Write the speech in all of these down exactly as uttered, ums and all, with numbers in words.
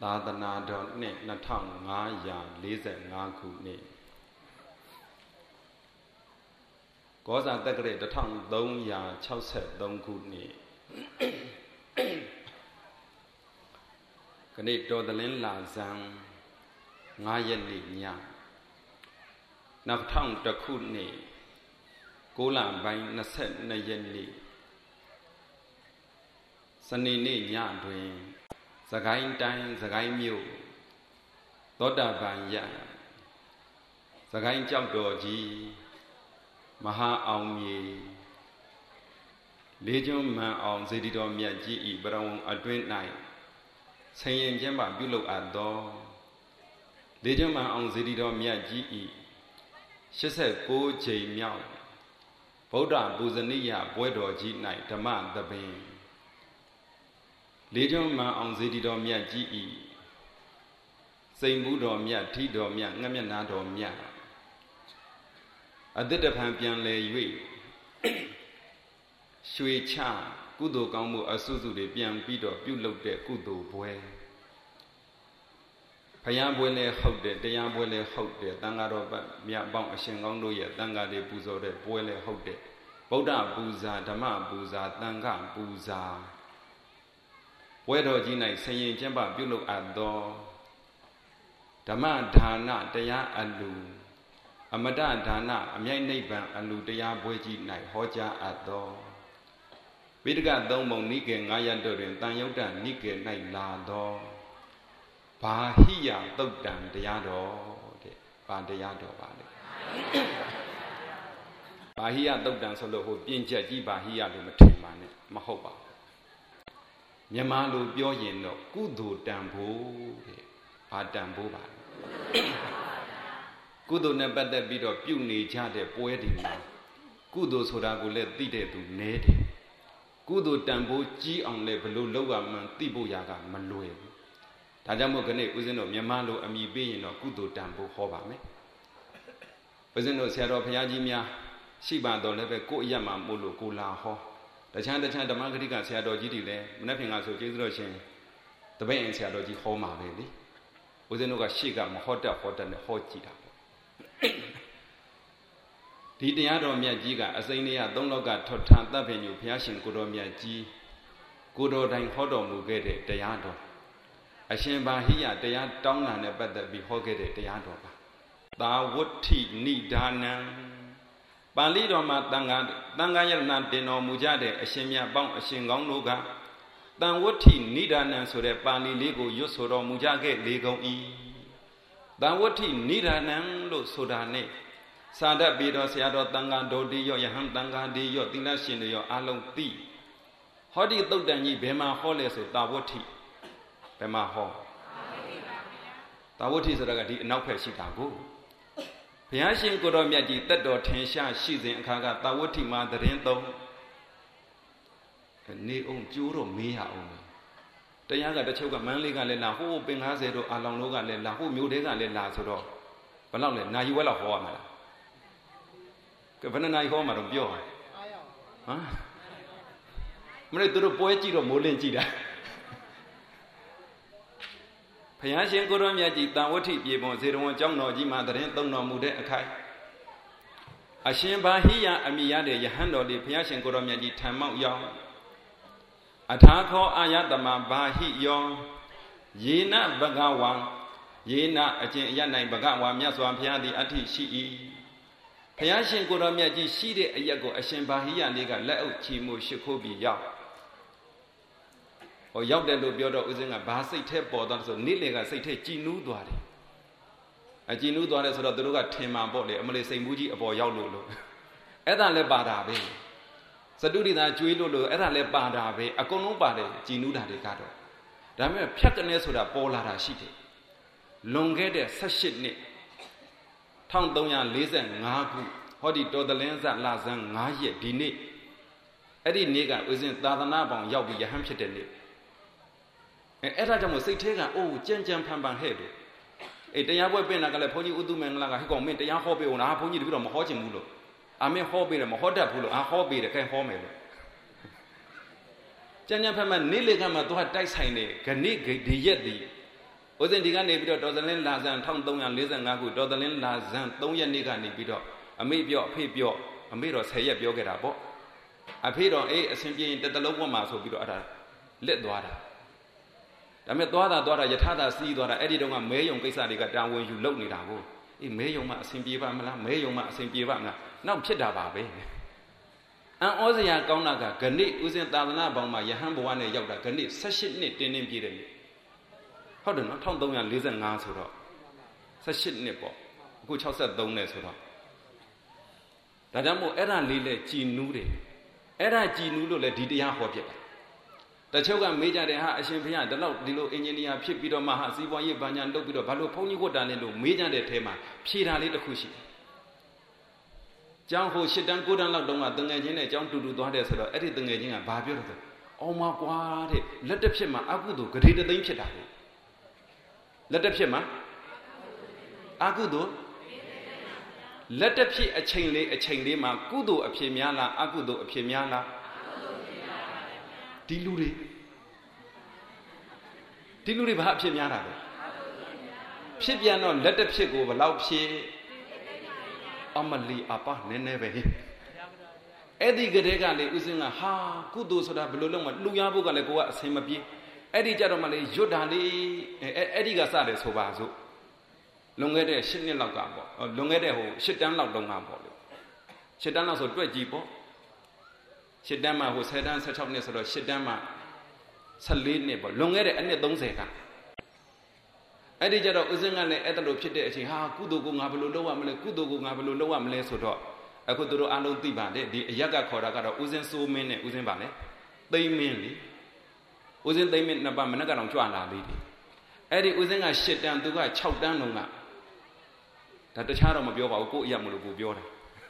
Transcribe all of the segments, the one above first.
သာသနာတော်နှစ်နှစ်ထောင်ငါးရာလေးဆယ်ငါးခုနှစ်ကောဇာတက္ကရာတစ်ထောင်သုံးရာခြောက်ဆယ်သုံးခုနှစ်ခဏတော်တလင်းလာဇန်ငါးရက်နေ့ညနှစ်ထောင်တစ်ခုနှစ်ကိုးလပိုင်းနှစ်ဆယ်နှစ်ရက်နေ့စနေနေ့ညတွင်စကိုင်းတိုင်းစကိုင်းမြို့သောတာပန်ရစကိုင်းကျောက်တော်ကြီးမဟာအောင်မြေလေးကျွန်းမှန်အောင်စေတီတော်မြတ်ကြီးဤပရဝံအတွင်း၌ဆင်ရင်ကျင်းပပြုလုပ်အပ်သောလေးကျွန်းမှန်အောင်စေတီတော်မြတ်ကြီးဤရှစ်ဆယ့်ကိုးကြိမ်မြောက်ဗုဒ္ဓပူဇနိယပွဲတော်ကြီး၌ဓမ္မသဘင်လေးကျွန်းမှန်အောင်စေတီတော်မြတ်ကြီးဤစိန်ဘူးတော်မြတ်ထီတော်မြတ်ငှက်မျက်နှာတော်မြတ်အတိတ်တဖန်ပြန်လဲ၍ရွှေချကုသိုလ်ကောင်းမှုအစုစုတွေပြန်ပြီးတော့ပြုလုပ်တဲ့ကုသိုလ်ပွဲဘုရားပွဲလဲဟုတ်တယ်တရားပွဲလဲဟုတ်တယ်သံဃာတော်မြတ်ပေါင်းအရှင်ကောင်းတို့ရဲ့သံဃာတွေပူဇော်တဲ့ပွဲလဲဟုတ်တယ်ဗုဒ္ဓပူဇာဓမ္မပူဇာသံဃာပူဇာပွဲတော်ကြီး၌ဆင်ရင်ကျင်းပပြုလုပ်အပ်သောဓမ္မဒါနတရားအလူအမတဒါနအမြိုက်နိဗ္ဗာန်အလူတရားပွဲကြီး၌ဟောကြားအပ်သောဝိတကသုံးပုံနိကေငါးရပ်တို့တွင်တန်ယုတ်တနိကေ၌လာသောဘာဟိယသုတ်တံတရားတော်တဲ့ဘာတရားတော်ပါလေဘာဟိယသုတ်တံဆိုလို့ဟိုပြင်ချက်ကြီးဘာဟိယလို့မထင်ပါနဲ့မဟုတ်ပါဘူးမြန်မာလိုပြောရင်တော့ကုသိုလ်တန်ဖိုးတဲ့ဘာတန်ဖိုးပါကုသိုလ်နဲ့ပတ်သက်ပြီးတော့ပြုနေကြတဲ့ပွဲတွေမှာကုသိုလ်ဆိုတာကိုလည်းသိတဲ့သူနည်းတယ်ကုသိုလ်တန်ဖိုးကြီးအောင်လည်းဘလို့လောက်ရမှန်းသိဖို့ရကမလွယ်ဘူးဒါကြောင့်မို့ခဏဦးဇင်းတို့မြန်မာလိုအမိပေးရင်တော့ကုသိုလ်တန်ဖိုးဟောပါမယ်ဦးဇင်းတို့ဆရာတော်ဘုရားကြီးများရှိပါတော့လည်းပဲကိုယ့်အရက်မှာမို့လို့ကိုလာဟောတခြားတခြားဓမ္မဂရိကဆရာတော်ကြီးတွေလည်းမနေ့ကဆိုကျေးဇူးတော်ရှင်တပည့်အင်ဆရာတော်ကြီးဟောမှာပဲလေဦးဇင်းတို့ကရှေ့ကမဟောတတ်ဟောတတ်နဲ့ဟောကြည့်တာပေါ့ဒီတရားတော်မြတ်ကြီးကအစိမ့်လေးကသုံးလောကထွတ်ထန်တပ်ပင်ညူဘုရားရှင်ကိုတော်မြတ်ကြီးကိုတော်တိုင်ဟောတော်မူခဲ့တဲ့တရားတော်အရှင်ဘာဟိယတရားတောင်းတာနဲ့ပတ်သက်ပြီးဟောခဲ့တဲ့တရားတော်ပါသာဝတ္ထိနိဒါနံပါဠိတော်မှာတန်ခါတန်ခါယရဏတင်တော်မူကြတဲ့အရှင်မြတ်ပေါင်းအရှင်ကောင်းတို့ကတန်ဝတ္ထိနိဒါနံဆိုတဲ့ပါဠိလေးကိုရွတ်ဆိုတော်မူကြခဲ့လေကုန်၏တန်ဝတ္ထိနိဒါနံလို့ဆိုတာနဲ့စာတတ်ပြီးတော့ဆရာတော်တန်ခါတော်တိရောယဟန်တန်ခါတိရောသီလရှင်တွေရောအားလုံးသိဟောဒီသုတ်တန်ကြီးဘယ်မှာဟောလဲဆိုတာဝတ္ထိဘယ်မှာဟောတာဝတ္ထိဆိုတာကဒီအနောက်ဖက်ရှိတာကိုဘုရားရှင်ကိုတော်မြတ်ကြီးတက်တော်ထင်ရှားရှိစဉ်အခါကတာဝတ္ထိမှာသတင်းသုံးနေအောင်ကျိုးတော့မေးရအောင်တရားကတချို့ကမန်းလေးကလည်းလာဟိုးပင်၅၀တို့အာလောင်တို့ကလည်းလာဟိုးမျိုးတွေကလည်းလာဆိုတော့ဘယ်လောက်လဲနိုင်ဝက်လောက်ဟောရမှာလားကဘယ်နဲ့နိုင်ဟောမှာတော့ပြောဟမ်မနေ့သူတို့ပွဲကြည့်တော့မိုးလင်းကြည့်တာဘုရားရှင်ကိုရောမြတ်ကြီးတန်ဝဋ္ဌိပြေပွန်ဇေရဝံကျောင်းတော်ကြီးမှာတရင်သုံးတော်မူတဲ့အခိုက်အရှင်ဘာဟိယအမိရတဲ့ယဟန်တော်လေးဘုရားရှင်ကိုရောမြတ်ကြီးထံမောက်ရောက်အထာခောအာယတမဘာဟိယောယေနဘဂဝံယေနအကျင့်အရနိုင်ဘဂဝါမြတ်စွာဘုရားသည်အဋ္ဌိရှိ၏ဘုရားရှင်ကိုရောမြတ်ကြီးရှိတဲ့အရက်ကိုအရှင်ဘာဟိယလေးကလက်အုပ်ချီမှုရှိခိုးပြီးရောက်ဟောရောက်တယ်လို့ပြောတော့ဦးဇင်းကဘာစိတ်ထဲပေါ်သွားဆိုနေ့လေကစိတ်ထဲကြည်နူးသွားတယ်အကြည်နူးသွားတယ်ဆိုတော့သူတို့ကထင်မှန်ပေါ့လေအမလေးစိန်ဘူးကြီးအပေါ်ရောက်လို့လို့အဲ့ဒါလည်းပါတာပဲစတုရိသာကျွေးလို့လို့အဲ့ဒါလည်းပါတာပဲအကုန်လုံးပါတယ်ကြည်နူးတာတွေကတော့ဒါပေမဲ့ဖြတ်ကနေဆိုတာပေါ်လာတာရှိတယ်လွန်ခဲ့တဲ့၁၈နှစ်၁၃၄၅ခုဟောဒီတော်တလင်းဇလာဇန်၅ရက်ဒီနေ့အဲ့ဒီနေ့ကဦးဇင်းသာသနာပေါင်းရောက်ပြီးယဟန်ဖြစ်တဲ့နေ့အဲအဲ့ဒါကြောင့်မို့စိတ်ထဲကအိုးကြမ်းကြမ်းဖန်ဖန်ဟဲ့လို့အေးတရားပွဲပြင်လာကလည်းဘုန်းကြီးဥတုမင်္ဂလာကဟဲ့ကောင်မင်းတရားဟောပေးအောင်လားဘုန်းကြီးတပည့်တော်မဟောချင်ဘူးလို့အာမင်းဟောပေးတယ်မဟောတတ်ဘူးလို့အာဟောပေးတယ်ခဲဟောမယ်လို့ကြမ်းကြမ်းဖန်ဖန်နေ့လေကမှသူကတိုက်ဆိုင်တယ်ဂဏိဒီရက်ဒီဥစဉ်ဒီကနေပြီးတော့တော်သလင်းလာဇန်တစ်သုံးရာလေးဆယ်ငါခုတော်သလင်းလာဇန်သုံးရက်နေ့ကနေပြီးတော့အမေပြောအဖေပြောအမေတော့ဆယ်ရက်ပြောခဲ့တာပေါ့အဖေတော့အေးအစဉ်ပြေရင်တစ်တလုံးပေါ်မှာဆိုပြီးတော့အဲ့ဒါလက်သွားတာဒါပေမဲ့သွားတာသွားတာယထာတာစီးသွားတာအဲ့ဒီတော့ကမဲယုံကိစ္စတွေကတာဝန်ယူလုပ်နေတာကိုအေးမဲယုံမှအစဉ်ပြေပါမလားမဲယုံမှအစဉ်ပြေပါမလားနောက်ဖြစ်တာပါပဲအံဩစရာကောင်းတာကဂဏိဥစဉ်သာသနာပေါင်းမှာယဟန်ဘဝနဲ့ရောက်တာဂဏိ၁၈နှစ်တင်းတင်းပြည့်တယ်ဟုတ်တယ်နော်တစ်သုံးရာလေးဆယ်ငါဆိုတော့၁၈နှစ်ပေါ့အခု၆၃နဲ့ဆိုတော့ဒါကြောင့်မို့အဲ့ဒါလေးလဲကြည်နူးတယ်အဲ့ဒါကြည်နူးလို့လဲဒီတရားဟောပြတယ်တချို့ကမေးကြတယ်ဟာအရှင်ဘုရားဒီလောက်ဒီလိုအင်ဂျင်နီယာဖြစ်ပြီးတော့မှဟာစီးပွားရေးဘာညာလုပ်ပြီးတော့ဘာလို့ဘုန်းကြီးဝတ်တာလဲလို့မေးကြတဲ့ထဲမှာဖြေတာလေးတစ်ခုရှိတယ်ကျောင်းဟို၈တန်း၉တန်းလောက်တုန်းကတငယ်ချင်းနဲ့ကျောင်းတူတူသွားတယ်ဆိုတော့အဲ့ဒီတငယ်ချင်းကဘာပြောတယ်ဆိုအောင်မကွာတဲ့လက်တစ်ဖြစ်မှာအကုသိုလ်ဂရေတသိန်းဖြစ်တာလေလက်တစ်ဖြစ်မှာအကုသိုလ်လက်တစ်ဖြစ်အချိန်လေးအချိန်လေးမှာကုသိုလ်အဖြစ်များလားအကုသိုလ်အဖြစ်များလားဒီလူတွေဒီလူတွေဘာအဖြစ်များတာလဲဖြစ်ပြန်တော့လက်တစ်ဖြစ်ကိုဘယ်လောက်ဖြစ်အမလီအပါနည်းနည်းပဲအဲ့ဒီကလေးကလေဥစဉ်ကဟာကုသိုလ်ဆိုတာဘယ်လိုလုပ်မှလူရဖို့ကလည်းကိုကအဆင်မပြေအဲ့ဒီကြတော့မှလေရွတ်တာလေးအဲ့အဲ့ဒီကစတယ်ဆိုပါစို့လွန်ခဲ့တဲ့၈နှစ်လောက်ကပေါ့လွန်ခဲ့တဲ့ဟို၈တန်းလောက်တုန်းကပေါ့လေ၈တန်းလောက်ဆိုတွက်ကြည့်ပေါ့၈တန်းမှာဟို၁၀တန်း၁၆နှစ်ဆိုတော့၈တန်းမှာ၁၄နှစ်ပေါ့လွန်ခဲ့တဲ့အနှစ်၃၀ကအဲ့ဒီကြတော့ဥစဉ်ကလည်းအဲ့ဒါလိုဖြစ်တဲ့အချိန်ဟာကုသိုလ်ကိုငါဘယ်လိုလုပ်ရမလဲကုသိုလ်ကိုငါဘယ်လိုလုပ်ရမလဲဆိုတော့အခုတို့အားလုံးသိပါတယ်ဒီအရက်ကခေါ်တာကတော့ဥစဉ်စိုးမင်းနဲ့ဥစဉ်ပါလေသိမ့်မင်းလေဥစဉ်သိမ့်မင်းနှစ်ပါးမနက်ကတော့ကြွလာသေးတယ်အဲ့ဒီဥစဉ်က၈တန်းသူက၆တန်းလုံးကဒါတခြားတော့မပြောပါဘူးကိုယ့်အရာမလို့ကိုပြောတာ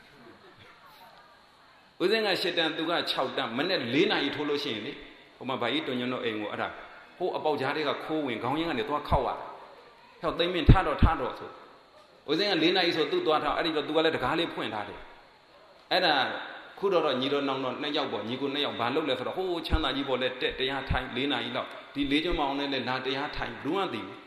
ဥစဉ်က၈တန်းသူက၆တန်းမနေ့၄နာရီထိုးလို့ရှိရင်လေဟိုမှာဗာကြီးတွင်ညွန့်တော့အိမ်ကိုအဲ့ဒါဟိုအပေါက်ကြားတွေကခိုးဝင်ခေါင်းရင်းကနေသွားခောက်ရဟောသိမ့်မင်းထတော့ထတော့ဆိုဥစဉ်က၄နာရီဆိုသူ့သွားထားအဲ့ဒီတော့သူကလည်းတကားလေးဖွင့်ထားတယ်အဲ့ဒါခုတော့တော့ညီတော်နောင်တော့နှစ်ယောက်ပေါ့ညီကိုနှစ်ယောက်ဘာလုပ်လဲဆိုတော့ဟိုးချမ်းသာကြီးပေါ်လဲတက်တရားထိုင်၄နာရီလောက်ဒီ၄ကျွန်းမအောင်နဲ့လဲလာတရားထိုင်ဘူးမှသိဘူး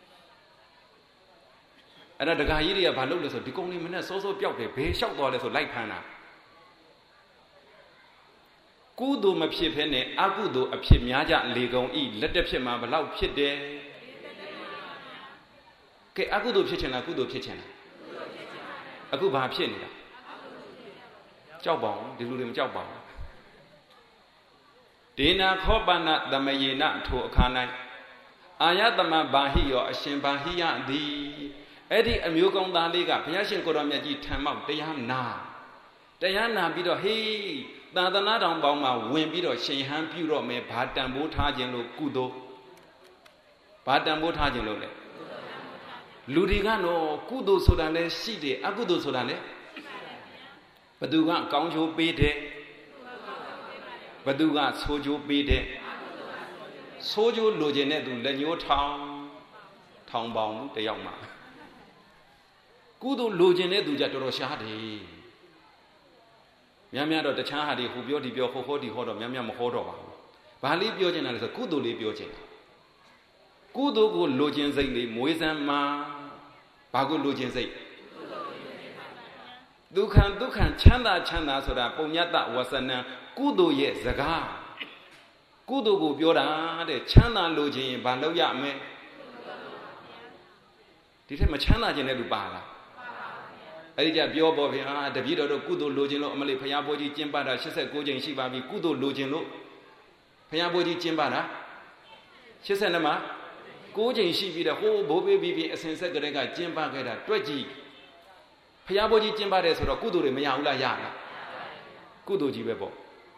အဲ့ဒါတကားကြီးတွေကဘာလုပ်လဲဆိုဒီကုန်းလေးမနဲ့စိုးစိုးပြောက်တယ်ဘယ်လျှောက်သွားလဲဆိုလိုက်ဖမ်းတာကုသိုလ်မဖြစ်ဖဲနဲ့အကုသိုလ်အဖြစ်များကြလေကုန်ဤလက်တစ်ဖြစ်မှာဘလောက်ဖြစ်တယ်ကဲအကုသိုလ်ဖြစ်ချင်လားကုသိုလ်ဖြစ်ချင်လားအခုဘာဖြစ်နေတာကြောက်ပါအောင်ဒီလူတွေမကြောက်ပါဘူးဒေနာခောပနသမယေနထိုအခါ၌အာယတမဘာဟိယောအရှင်ဘာဟိယသည်အဲ့ဒီအမျိုးကောင်းသားလေးကဘုရားရှင်ကိုတော်မြတ်ကြီးထံမောက်တရားနာတရားနာပြီးတော့ဟေးသာသနာတော်ပေါင်းမှာဝင်ပြီးတော့ရှင်ဟန်ပြုတော့မယ်ဘာတန်ဖိုးထားခြင်းလို့ကုသိုလ်ဘာတန်ဖိုးထားခြင်းလို့လဲလူတွေကတော့ကုသိုလ်ဆိုတာလည်းရှိတယ်အကုသိုလ်ဆိုတာလည်းဘသူကကောင်းချိုးပေးတယ်ဘသူကဆိုးချိုးပေးတယ်ဆိုးချိုးလိုချင်တဲ့သူလက်ညှိုးထောင်ထောင်ပေါင်းတယောက်မှာကုသိုလ်လိုချင်တဲ့သူကြတော်တော်ရှားတယ်များများတော့တခြားဟာတွေဟိုပြောဒီပြောဟိုဟောဒီဟောတော့များများမဟောတော့ပါဘူးဘာလေးပြောချင်တာလဲဆိုကုသိုလ်လေးပြောချင်တာကုသိုလ်ကိုလိုချင်စိတ်လေးမွေးစမ်းမှာဘာကိုလိုချင်စိတ်ဒုက္ခဒုက္ခချမ်းသာချမ်းသာဆိုတာပုံညတဝဆနံကုသိုလ်ရဲ့စကားကုသိုလ်ကိုပြောတာတဲ့ချမ်းသာလိုချင်ရင်ဘာလုပ်ရမလဲဒီထက်မချမ်းသာခြင်းတဲ့လူပါလားအဲ့ဒီကြပြောပေါ်ဗျာတပည့်တော်တို့ကုသိုလ်လိုချင်လို့အမလေးဘုရားဘိုးကြီးကျင့်ပတာ၈၉ကြိမ်ရှိပါပြီကုသိုလ်လိုချင်လို့ဘုရားဘိုးကြီးကျင့်ပတာ၈၂မှာ၉ကြိမ်ရှိပြီးတော့ဟိုးဘိုးဘေးပြီးပြီးအစဉ်ဆက်ကလေးကကျင့်ပခဲ့တာတွက်ကြည့်ဘုရားဘိုးကြီးကျင့်ပါတယ်ဆိုတော့ကုသိုလ်တွေမရဘူးလားရလားကုသိုလ်ကြီးပဲပေါ့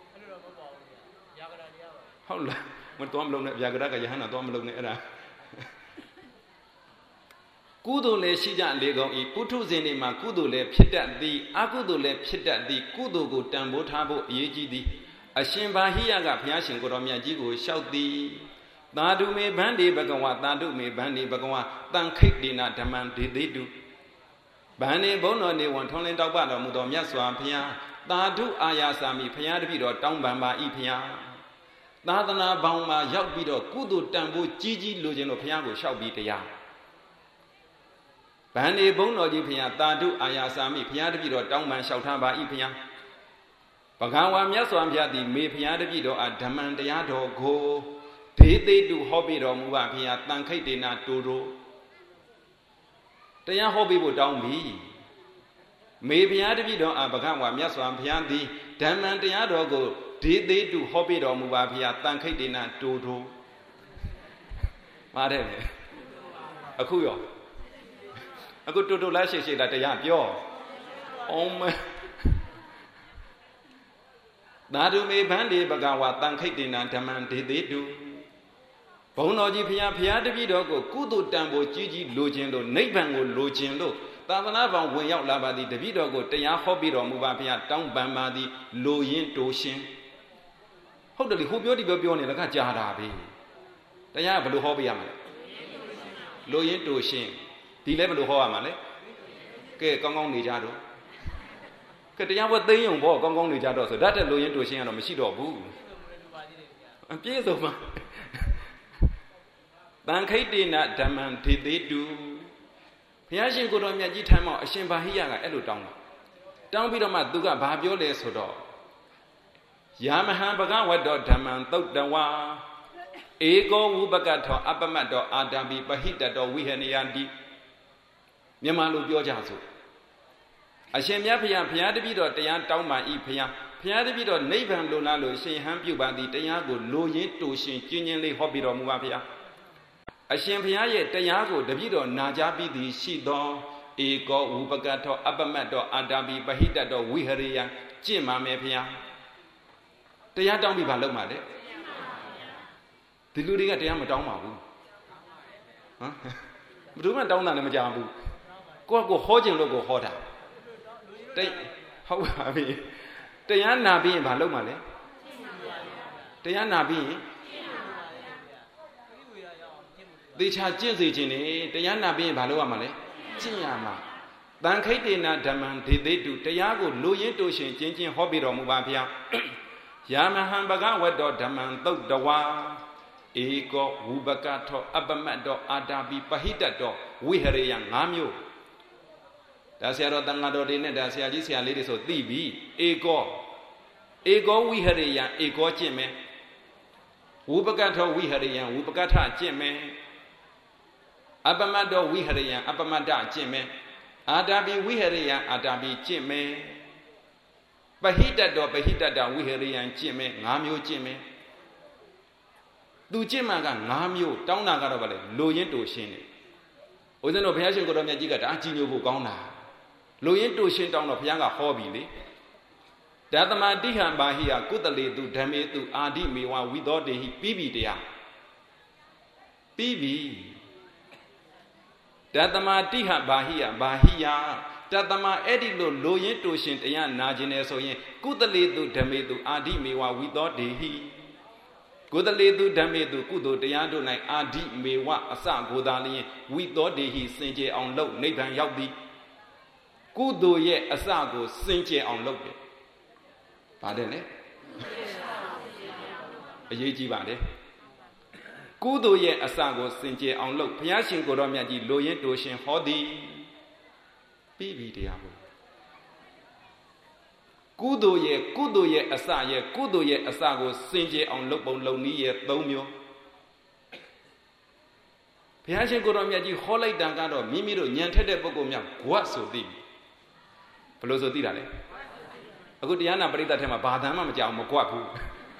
ဟုတ်လားမတော်မလုံးနဲ့ဗျာကရကယဟန္တာတော်မလုံးနဲ့အဲ့ဒါကုသိုလ်လည်းရှိကြလေကောင်းဤပုထုဇဉ်တွေမှာကုသိုလ်လည်းဖြစ်တတ်သည်အကုသိုလ်လည်းဖြစ်တတ်သည်ကုသိုလ်ကိုတန်ဖိုးထားဖို့အရေးကြီးသည်အရှင်ဘာဟိယကဘုရားရှင်ကိုတော်မြတ်ကြီးကိုလျှောက်သည်သာဓုမေဗန္ဒီဘဂဝါသာဓုမေဗန္ဒီဘဂဝါတန်ခိတ်တိနာဓမ္မံဒေတိတုဗန္ဒီဘုံတော်နေဝန်ထွန်းလင်းတောက်ပတော်မူသောမြတ်စွာဘုရားသာဓုအာယာစာမိဘုရားတပည့်တော်တောင်းပန်ပါဤဘုရားသာသနာပေါင်းမှာရောက်ပြီးတော့ကုသိုလ်တန်ဖိုးကြီးကြီးလိုချင်လို့ဘုရားကိုလျှောက်ပြီးတရားဗန္ဒီဘုန်းတော်ကြီးဘုရားတာဓုအာယာစာမိဘုရားတပည့်တော်တောင်းပန်လျှောက်ထားပါ၏ဘုရားဘဂဝါမြတ်စွာဘုရားသည်မေဘုရားတပည့်တော်အားဓမ္မံတရားတော်ကိုဒေသိတုဟောပြတော်မူပါဘုရားတန်ခိတ်တေနာတူတို့တရားဟောပြဖို့တောင်းပြီမေဘုရားတပည့်တော်အားဘဂဝါမြတ်စွာဘုရားသည်ဓမ္မံတရားတော်ကိုဒေသိတုဟောပြတော်မူပါဘုရားတန်ခိတ်တေနာတူတို့ပါတယ်လေအခုရောအခုတူတူလားရှိရှိလားတရားပြောအောင်မသာဓုမေဗန္ဒီဘဂဝါတန်ခိတ်တေနာဓမ္မံဒေသိတုဘုန်းတော်ကြီးဘုရားဘုရားတပည့်တော်ကိုကုသိုလ်တန်ဖိုးကြီးကြီးလိုခြင်းလို့နိဗ္ဗာန်ကိုလိုခြင်းလို့သာသနာ့ဘောင်ဝင်ရောက်လာပါသည်တပည့်တော်ကိုတရားဟောပြတော်မူပါဘုရားတောင်းပန်ပါသည်လိုရင်းတိုရှင်ဟုတ်တယ်လေဟိုပြောဒီပြောပြောနေလည်းကကြားတာပဲတရားဘယ်လိုဟောပြရမလဲလိုရင်းတိုရှင်ဒီလည်းဘယ်လိုဟောရမှာလဲကဲကောင်းကောင်းနေကြတော့ကဲတရားဝတ်သိမ်းုံပေါ့ကောင်းကောင်းနေကြတော့ဆိုဓာတ်တဲ့လိုရင်းတိုရှင်ကတော့မရှိတော့ဘူးအပြည့်စုံပါတန်ခိတ်တေနဓမ္မံဒေသိတုဘုရားရှင်ကိုတော်မြတ်ကြီးထမ်းမောက်အရှင်ဘာဟိယကအဲ့လိုတောင်းတာတောင်းပြီးတော့မှသူကဘာပြောလဲဆိုတော့ယာမဟံဘဂဝတ္တောဓမ္မံသုတ်တဝါဧကောဝုပကထောအပမတ်တောအာတံပိပဟိတတောဝိဟနယန္တိမြန်မာလိုပြောကြစို့အရှင်မြတ်ဘုရားဘုရားတပည့်တော်တရားတောင်းပါ၏ဘုရားဘုရားတပည့်တော်နိဗ္ဗာန်လိုလားလို့ရှင်ဟန်ပြုပါသည်တရားကိုလိုရင်းတူရှင်ကျင်းချင်းလေးဟောပြတော်မူပါဘုရားအရှင်ဘုရားရဲ့တရားကိုတပည့်တော်နာကြားပြီးသည်ရှိသောဧကောဝုပကထောအပမတ်တောအာတံပိပဟိတတောဝိဟရိယကျင့်ပါမယ်ဘုရားတရားတောင်းပြီးဘာလုပ်မှာလဲဒီလူတွေကတရားမတောင်းပါဘူးဟမ်ဘယ်သူမှတောင်းတာလည်းမကြဘူးကိုယ့်ကိုဟောခြင်းလို့ကိုဟောတာတိတ်ဟုတ်ပါပြီတရားနာပြီးရင်ဘာလုပ်မှာလဲတရားနာပြီးရင်သေချာကျင့်စေခြင်းနဲ့တရားနာပြီးရင်ဘာလုပ်ရမှာလဲကျင့်ရမှာတန်ခိတ်တေနာဓမ္မံဒေသိတုတရားကိုလိုရင်းတိုရှင်ကျင့်ချင်းဟောပြတော်မူပါဗျာယာမဟံဘဂဝတ္တောဓမ္မံသုတ်တဝါဧကောဝုပကထောအပမတ်တောအာတာပိပဟိတတောဝိဟရိယငါးမျိုးဒါဆရာတော်တန်ဃာတော်တွေနဲ့ဒါဆရာကြီးဆရာလေးတွေဆိုသိပြီဧကောဧကောဝိဟရိယဧကောကျင့်မယ်ဝုပကထောဝိဟရိယဝုပကထကျင့်မယ်အပမတ်တောဝိဟရိယအပမတ္တကျင့်မယ်အာတာပိဝိဟရိယအာတာပိကျင့်မယ်ပဟိတတောပဟိတတဝိဟရိယကျင့်မယ်ငါးမျိုးကျင့်မယ်သူကျင့်မှကငါးမျိုးတောင်းတာကတော့ဗါလေလိုရင်းတူရှင်းတယ်ဦးဇင်းတို့ဘုရားရှင်ကိုတော်မြတ်ကြီးကတအားကြီးညိုဖို့ကောင်းတာလိုရင်းတူရှင်းတောင်းတော့ဘုရားကဟောပြီလေတသမာတိဟံဘာဟိယကုတလေတုဓမ္မေတုအာဒိမေဝဝိသောတေဟိပြီးပြီတရားပြီးပြီတသမာတိဟံဘာဟိယဘာဟိယတသမာအဲ့ဒီလိုလိုရင်းတူရှင်းတရားနာခြင်းနဲ့ဆိုရင်ကုတလေတုဓမ္မေတုအာဒိမေဝဝိသောတေဟိကုသလေတုဓမ္မေတုကုသိုလ်တရားတို့၌အာဒိမေဝအစကိုသာလျင်ဝိသောတေဟိစင်ကြယ်အောင်လုပ်နိဗ္ဗာန်ရောက်သည်ကုသိုလ်ရဲ့အစကိုစင်ကြယ်အောင်လုပ်တယ်ဗါတယ်လေအရေးကြီးပါတယ်ကုသိုလ်ရဲ့အစကိုစင်ကြယ်အောင်လုပ်ဘုရားရှင်ကိုယ်တော်မြတ်ကြီးလိုရင်းတိုရှင်ဟောသည်ပြီးပြီတရားကိုကုသိုလ်ရဲ့ကုသိုလ်ရဲ့အစရဲ့ကုသိုလ်ရဲ့အစကိုစင်ကြယ်အောင်လုပ်ပုံလုပ်နည်းရဲ့သုံးမျိုးဘုရားရှင်ကိုယ်တော်မြတ်ကြီးဟောလိုက်တာကတော့မိမိတို့ဉာဏ်ထက်တဲ့ပုဂ္ဂိုလ်များဂွတ်ဆိုသိပြီဘယ်လိုဆိုသိတာလဲအခုတရားနာပရိသတ်ထဲမှာဘာသာမှမကြောက်မဂွတ်ဘူး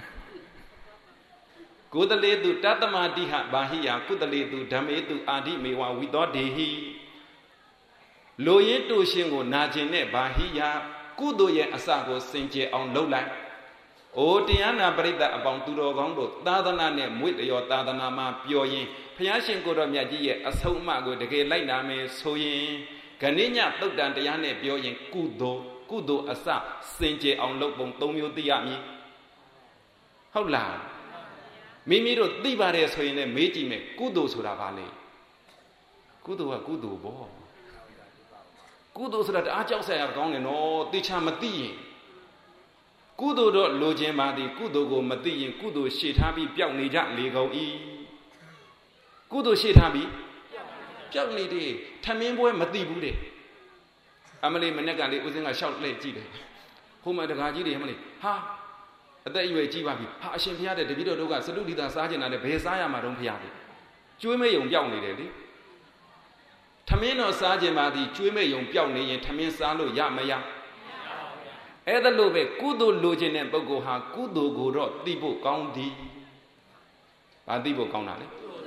ကုသလေတုတတ္တမတိဟဘာဟိယကုသလေတုဓမ္မေတုအာဒိမေဝဝိသောဒေဟိလိုရင်းတူရှင်ကိုနာကျင်တဲ့ဘာဟိယကုသိုလ်ရဲ့အစကိုစင်ကြယ်အောင်လုပ်လိုက်။အိုတရားနာပရိသတ်အပေါင်းသူတော်ကောင်းတို့သာသနာနဲ့မွေ့လျော်သာသနာမှာပျော်ရင်ဘုရားရှင်ကိုယ်တော်မြတ်ကြီးရဲ့အဆုံးအမကိုတကယ်လိုက်နာမယ်ဆိုရင်ဂဏိညသုတ်တန်တရားနဲ့ပြောရင်ကုသိုလ်ကုသိုလ်အစစင်ကြယ်အောင်လုပ်ပုံသုံးမျိုးသိရမည်။ဟုတ်လား။မိမိတို့သိပါတယ်ဆိုရင်လည်းမေးကြည့်မယ်ကုသိုလ်ဆိုတာဘာလဲ။ကုသိုလ်ကကုသိုလ်ပေါ့။ကုသိုလ်ဆိုတာတအားကြောက်စရာကောင်းတယ်နော်တေချာမသိရင်ကုသိုလ်တော့လိုချင်ပါသည်ကုသိုလ်ကိုမသိရင်ကုသိုလ်ရှေ့ထားပြီးပျောက်နေကြလေကုန်၏ကုသိုလ်ရှေ့ထားပြီးပျောက်နေတယ်ထမင်းပွဲမသိဘူးတဲ့အမလေးမနေ့ကလေးဦးစင်းကရှောက်လှည့်ကြည့်တယ်ဟိုမှာတကားကြီးတွေအမလေးဟာအသက်အရွယ်ကြီးပါပြီဟာအရှင်ဘုရားတဲ့တပည့်တော်တို့ကစတုဒီတာစားကျင်တာနဲ့ဘယ်စားရမှာတော့ဘုရားလေကျွေးမဲ့ယုံပျောက်နေတယ်လေထမင်းတော်စားကျင်ပါသည်ကျွေးမဲ့ယုံပျောက်နေရင်ထမင်းစားလို့ရမရအဲ့ဒါလို့ပဲကုသိုလ်လိုချင်တဲ့ပုဂ္ဂိုလ်ဟာကုသိုလ်ကိုတော့သိဖို့ကောင်းသည်။ဘာသိဖို့ကောင်းတာလဲ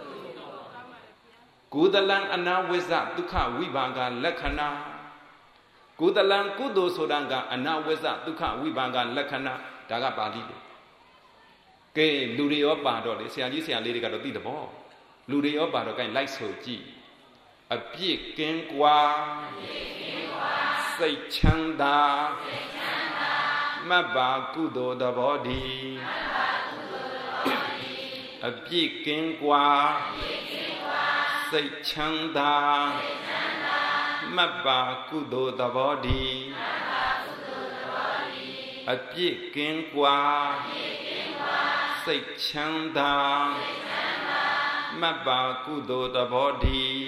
။ကုသလံအနာဝိဇ္ဇဒုက္ခဝိဘာဂလက္ခဏာကုသလံကုသိုလ်ဆိုတာကအနာဝိဇ္ဇဒုက္ခဝိဘာဂလက္ခဏာဒါကပါဠိလို။ကဲလူတွေရောပါတော့လေဆရာကြီးဆရာလေးတွေကတော့သိတဲ့ပေါ့။လူတွေရောပါတော့ gain လိုက်ဆိုကြည့်။အပြစ်ကင်းကွာစိတ်ချမ်းသာမတ်ပါကုသိုလ်သဘောတည်းအပြစ်ကင်းကွာစိတ်ချမ်းသာမတ်ပါကုသိုလ်သဘောတည်းအပြစ်ကင်းကွာစိတ်ချမ်းသာမတ်ပါကုသိုလ်သဘောတည်း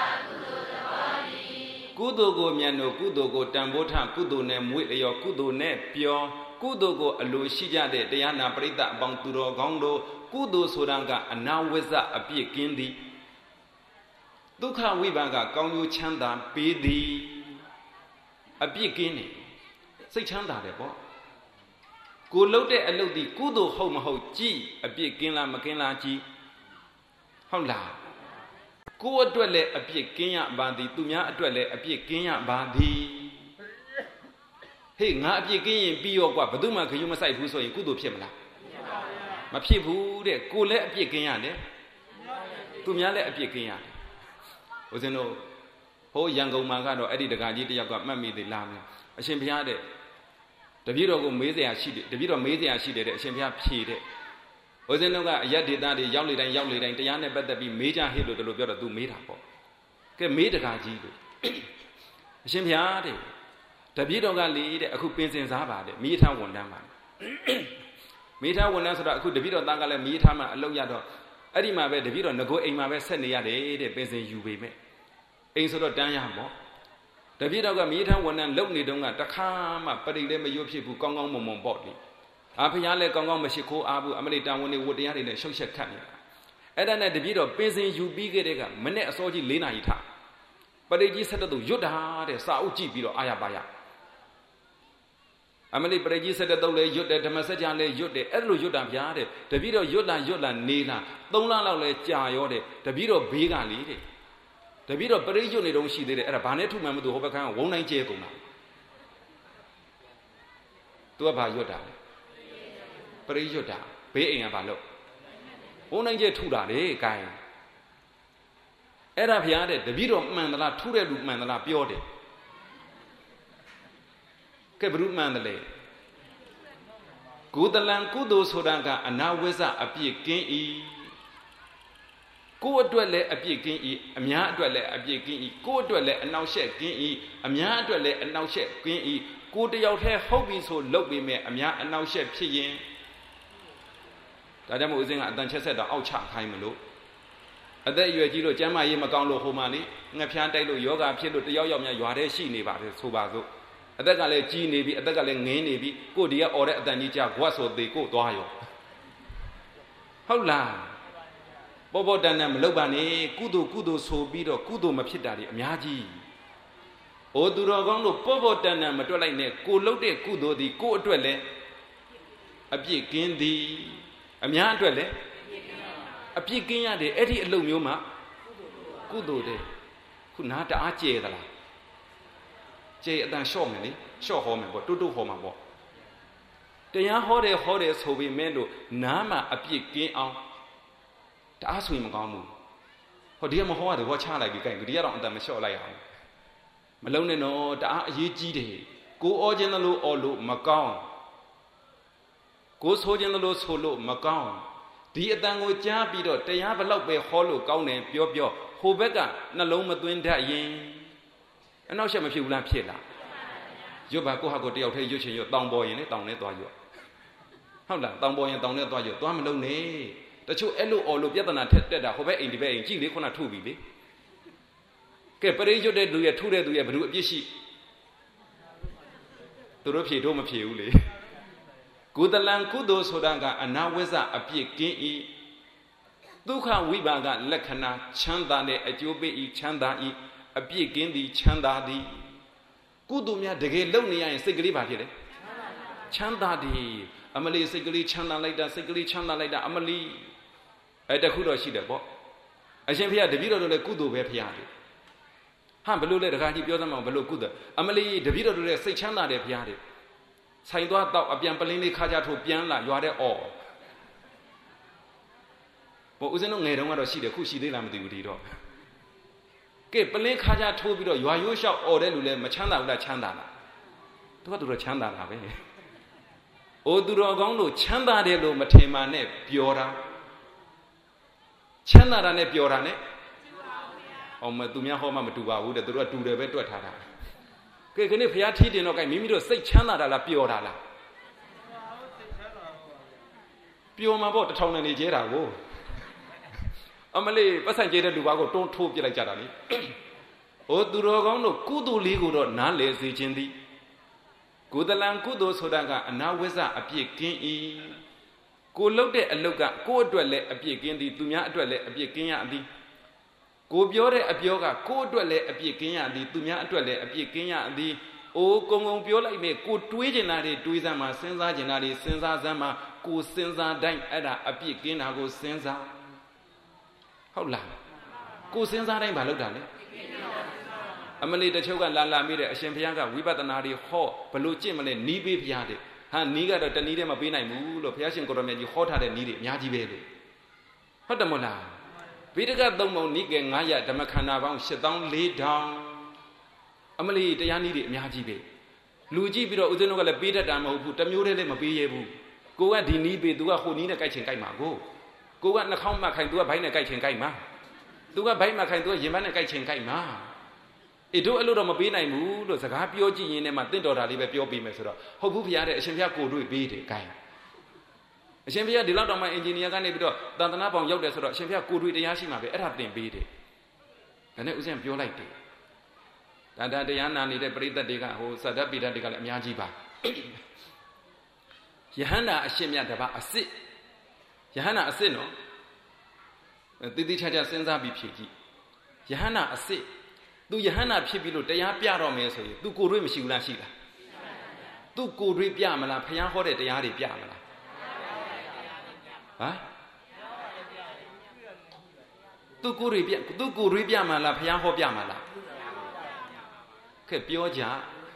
ကုသိုလ်ကိုမြတ်လို့ကုသိုလ်ကိုတန်ဖိုးထားကုသိုလ်နဲ့မွေ့လျော်ကုသိုလ်နဲ့ပြောကုသိုလ်ကိုအလိုရှိကြတဲ့တရားနာပရိသတ်အပေါင်းသူတော်ကောင်းတို့ကုသိုလ်ဆိုတာကအနာဝိဇ္ဇအပြစ်ကင်းသည်ဒုက္ခဝိပါကကောင်းကျိုးချမ်းသာပေးသည်အပြစ်ကင်းနေစိတ်ချမ်းသာတယ်ပေါ့ကိုလှုပ်တဲ့အလုပ်ဒီကုသိုလ်ဟုတ်မဟုတ်ကြည့်အပြစ်ကင်းလားမကင်းလားကြည့်ဟုတ်လားကိုယ်အတွက်လည်းအပြစ်ကင်းရပါသည်သူများအတွက်လည်းအပြစ်ကင်းရပါသည်ဟေးငါအပြစ်ကင်းရင်ပြီးရောကွာဘယ်သူမှခရုမဆိုင်ဘူးဆိုရင်ကုသိုလ်ဖြစ်မလားမဖြစ်ဘူးတဲ့ကိုယ်လည်းအပြစ်ကင်းရတယ်သူများလည်းအပြစ်ကင်းရတယ်ဦးဇင်းတို့ဟိုရန်ကုန်မှာကတော့အဲ့ဒီတကာကြီးတယောက်ကမှတ်မိသေးလားများအရှင်ဘုရားတဲ့တပည့်တော်ကိုမေးစရာရှိတယ်တပည့်တော်မေးစရာရှိတယ်တဲ့အရှင်ဘုရားဖြေတဲ့ဦးဇင်းတို့ကအယက်ဒေသတွေရောက်လေတိုင်းရောက်လေတိုင်းတရားနဲ့ပတ်သက်ပြီးမေးကြဟိလို့တလို့ပြောတော့ तू မေးတာပေါ့ကဲမေးတကာကြီးလို့အရှင်ဘုရားတဲ့တပည့်တော်ကလေတဲ့အခုပင်စင်စားပါတဲ့မိထားဝန်တန်းပါမိထားဝန်တန်းဆိုတော့အခုတပည့်တော်သားကလည်းမိထားမှအလုပ်ရတော့အဲ့ဒီမှာပဲတပည့်တော်ငကိုအိမ်မှာပဲဆက်နေရတယ်တဲ့ပင်စင်ယူပေမဲ့အိမ်ဆိုတော့တန်းရမှာပေါ့တပည့်တော်ကမိထားဝန်တန်းလုပ်နေတုန်းကတခါမှပရိလည်းမရွတ်ဖြစ်ဘူးကောင်းကောင်းမွန်မွန်ပေါ့လေအာဖျားလည်းကောင်းကောင်းမရှိခိုးအားဘူးအမလေးတန်ဝန်တွေဝတ်တရားတွေနဲ့ရှုပ်ချက်ခတ်နေတာအဲ့ဒါနဲ့တပည့်တော်ပင်စင်ယူပြီးခဲ့တဲ့ကမနေ့အစောကြီး၄နာရီထားပရိကြီးဆက်တဲ့သူရွတ်တာတဲ့စာအုပ်ကြည့်ပြီးတော့အာရပါရအမလေးပရိကြီးဆက်တဲ့တုပ်လည်းရွတ်တယ်ဓမ္မစကြာလည်းရွတ်တယ်အဲ့လိုရွတ်တာဗျာတဲ့တပည့်တော်ရွတ်လာရွတ်လာနေလာသုံးလလောက်လဲကြာရောတဲ့တပည့်တော်ဘေးကလေတဲ့တပည့်တော်ပရိရွတ်နေတော့ရှိသေးတယ်အဲ့ဒါဘာနဲ့ထုမှန်မသူဟိုဘက်ကဝုန်းတိုင်းကျဲကုန်တာသူကဘာရွတ်တာလဲပရိရွတ်တာဘေးအိမ်ကဘာလို့ဝုန်းတိုင်းကျဲထုတာလေကိုင်းအဲ့ဒါဗျာတဲ့တပည့်တော်မှန်သလားထုတဲ့လူမှန်သလားပြောတယ်ကဲဘုရုမှန်တယ်လေကုသလံကုသိုလ်ဆိုတာကအနာဝိဇ္ဇအပြစ်ကင်း၏ကိုယ်အတွက်လည်းအပြစ်ကင်း၏အများအတွက်လည်းအပြစ်ကင်း၏ကိုယ်အတွက်လည်းအနှောက်အယှက်ကင်း၏အများအတွက်လည်းအနှောက်အယှက်ကင်း၏ကိုယ်တယောက်တည်းဟုတ်ပြီဆိုလုပ်ပြီးမဲ့အများအနှောက်အယှက်ဖြစ်ရင်ဒါကြောင့်မို့ဦးဇင်းကအတန်ချက်ဆက်တော့အောက်ချခိုင်းမလို့အသက်အရွယ်ကြီးလို့ကျန်းမာရေးမကောင်းလို့ဟိုမှာလေငှက်ဖျားတိုက်လို့ယောဂဖြစ်လို့တယောက်ယောက်များရွာထဲရှိနေပါပဲဆိုပါစို့အသက်ကလည်းကြီးနေပြီအသက်ကလည်းငင်းနေပြီကိုဒီကអော်တဲ့အတန်ကြီးကြဘွတ်ဆိုသေးကိုသွားရောဟုတ်လားပေါ်ပေါ်တန်တန်မလုပ်ပါနဲ့ကုသိုလ်ကုသိုလ်ဆိုပြီးတော့ကုသိုလ်မဖြစ်တာတွေအများကြီးအိုသူတော်ကောင်းတို့ပေါ်ပေါ်တန်တန်မတွက်လိုက်နဲ့ကိုလှုပ်တဲ့ကုသိုလ်ဒီကိုအတွက်လည်းအပြစ်ကင်းသည်အများအတွက်လည်းအပြစ်ကင်းရတယ်အဲ့ဒီအလုပ်မျိုးမှာကုသိုလ်တဲ့ခုနားတအားကျဲသလားကျေအတန်လျှော့မယ်လေလျှော့ဟောမယ်ပေါ့တွတ်တွတ်ဟောမှာပေါ့တရားဟောတယ်ဟောတယ်ဆိုပြီးမဲ့လို့နားမှာအပြစ်ကင်းအောင်တအားဆိုရင်မကောင်းဘူးဟောဒီကမဟောရတယ်ဟောချလိုက်ပြီးကြိုက်ဒီကတော့အတန်မလျှော့လိုက်အောင်မလုံးနဲ့တော့တအားအရေးကြီးတယ်ကိုဩခြင်းသလိုဩလို့မကောင်းကိုဆိုခြင်းသလိုဆိုလို့မကောင်းဒီအတန်ကိုကြားပြီးတော့တရားဘလောက်ပဲဟောလို့ကောင်းတယ်ပြောပြောဟိုဘက်ကနှလုံးမသွင်းတတ်ရင်အနောက်ရှက်မဖြစ်ဘူးလားဖြစ်လားရွတ်ပါကိုဟာကိုတယောက်တည်းရွတ်ချင်ရွတ်တောင်ပေါ်ရင်လေတောင်နဲ့သွားရွတ်ဟုတ်လားတောင်ပေါ်ရင်တောင်နဲ့သွားကြသွားမလုံးနဲ့တချို့အဲ့လိုအော်လို့ပြဿနာထက်တက်တာဟိုဘက်အိမ်ဒီဘက်အိမ်ကြည့်လေခုနထုပြီလေကဲပရိရွတ်တဲ့သူရဲ့ထုတဲ့သူရဲ့ဘယ်သူအပြစ်ရှိသူတို့ဖြေတော့မဖြေဘူးလေကုသလံကုသိုလ်ဆိုတာကအနာဝိဇ္ဇအပြစ်ကင်းဤဒုက္ခဝိပါကလက္ခဏာချမ်းသာတဲ့အကျိုးပေးဤချမ်းသာဤအပြစ်ကင်းသည်ချမ်းသာသည်ကုသိုလ်များတကယ်လုပ်နေရရင်စိတ်ကလေးပါဖြစ်တယ်ချမ်းသာသည်အမလီစိတ်ကလေးချမ်းသာလိုက်တာစိတ်ကလေးချမ်းသာလိုက်တာအမလီအဲတခုတော့ရှိတယ်ပေါ့အရှင်ဘုရားတပည့်တော်တို့လည်းကုသိုလ်ပဲဘုရားတွေဟာဘလို့လဲတခါကြီးပြောသမှာဘလို့ကုသိုလ်အမလီတပည့်တော်တို့လည်းစိတ်ချမ်းသာတယ်ဘုရားတွေဆိုင်သွားတော့အပြန်ပလင်းလေးခါကြထိုးပြန်လာရွာတဲ့အော်ဘောဦးဇင်းတို့ငယ်တုန်းကတော့ရှိတယ်ခုရှိသေးလားမသိဘူးဒီတော့ကဲပလင်းခါကြထိုးပြီးတော့ရွာရိုးလျှောက်အော်တဲ့လူလည်းမချမ်းသာဘူးလားချမ်းသာလားသူကသူတော့ချမ်းသာတာပဲအိုသူတော်ကောင်းတို့ချမ်းသာတယ်လို့မထင်မှနဲ့ပြောတာချမ်းသာတာနဲ့ပြောတာနဲ့အောင်မသူများဟောမှမတူပါဘူးတဲ့သူတို့ကတူတယ်ပဲတွက်ထားတာကဲခဏဖျားထီးတင်တော့ကဲမိမိတို့စိတ်ချမ်းသာတာလားပျော်တာလားပျော်မှာပေါ့တထောင်နဲ့နေကျဲတာကိုအမလေးပတ်ဆိုင်ကျဲတဲ့လူပါကိုတွန်းထိုးပြလိုက်ကြတာလေဟိုသူတော်ကောင်းတို့ကုသိုလ်လေးကိုတော့နားလည်စေခြင်းသည်ကုသလံကုသိုလ်ဆိုတာကအနာဝိဇ္ဇအပြစ်ကင်းဤကိုလှုပ်တဲ့အလုပ်ကကိုယ့်အတွက်လည်းအပြစ်ကင်းသည်သူများအတွက်လည်းအပြစ်ကင်းရသည်ကိုပြောတဲ့အပြောကကိုယ့်အတွက်လည်းအပြစ်ကင်းရသည်သူများအတွက်လည်းအပြစ်ကင်းရသည်အိုးကုံကုံပြောလိုက်မယ်ကိုတွေးကျင်တာတွေတွေးစမ်းမှာစဉ်းစားကျင်တာတွေစဉ်းစားစမ်းမှာကိုစဉ်းစားတိုင်းအဲ့ဒါအပြစ်ကင်းတာကိုစဉ်းစားဟုတ်လားကိုစဉ်းစားတိုင်းမလုပ်တာလေအမလီတချို့ကလာလာမိတဲ့အရှင်ဘုရားကဝိပဿနာတွေဟောဘလို့ကြင့်မလဲနီးပေးဘုရားတဲ့ဟာနီးကတော့တနည်းတည်းမပေးနိုင်ဘူးလို့ဘုရားရှင်ကိုရမေကြီးဟောထားတဲ့နီးတွေအများကြီးပဲလို့ဟုတ်တယ်မို့လားဗိဒကသုံးပုံနိကေငါးရဓမ္မခန္ဓာပေါင်းရှစ်သောင်းလေးထောင်အမလီတရားနီးတွေအများကြီးပဲလူကြည့်ပြီးတော့ဦးဇင်းတို့ကလည်းပေးတတ်တာမဟုတ်ဘူးတမျိုးတည်းလည်းမပေးရဘူးကိုကဒီနီးပေးသူကဟိုနီးနဲ့ကြိုက်ချင်ကြိုက်မှာကိုကိုကနှာခေါင်းမှခိုင်သူကဘိုင်းနဲ့ကြိုက်ချင်ကြိုက်မှာသူကဘိုင်းမှခိုင်သူကရင်ဘတ်နဲ့ကြိုက်ချင်ကြိုက်မှာအေတို့အဲ့လိုတော့မပေးနိုင်ဘူးလို့စကားပြောကြည့်ရင်လည်းမှတင့်တော်တာလေးပဲပြောပေးမယ်ဆိုတော့ဟုတ်ဘူးဘုရားတဲ့အရှင်ဘုရားကိုတွေ့ပေးတယ် gain အရှင်ဘုရားဒီလောက်တော့မှအင်ဂျင်နီယာကနေပြီးတော့တန်တနာပေါင်ရောက်တယ်ဆိုတော့အရှင်ဘုရားကိုတွေ့တရားရှိမှာပဲအဲ့ဒါတင်ပေးတယ်ဒါနဲ့ဦးဇင်းပြောလိုက်တယ်ဒါဒါတရားနာနေတဲ့ပရိသတ်တွေကဟိုသတ္တပိဋကတွေကလည်းအများကြီးပါယဟန္တာအရှင်မြတ်တပါအစ်စ်ယဟန္တာအစ်စ်နော်တိတိကျကျစဉ်းစားပြီးဖြေကြည့်ယဟန္တာအစ်စ်သူယဟန္တာဖြစ်ပြီးလို့တရားပြတော့မယ်ဆိုရင်သူကိုယ်တွေ့မရှိဘူးလားရှိလားသူကိုယ်တွေ့ပြမလားဘုရားဟောတဲ့တရားတွေပြမလားဟမ်သူကိုယ်တွေ့ပြသူကိုယ်တွေ့ပြမလားဘုရားဟောပြမလားကဲပြောကြ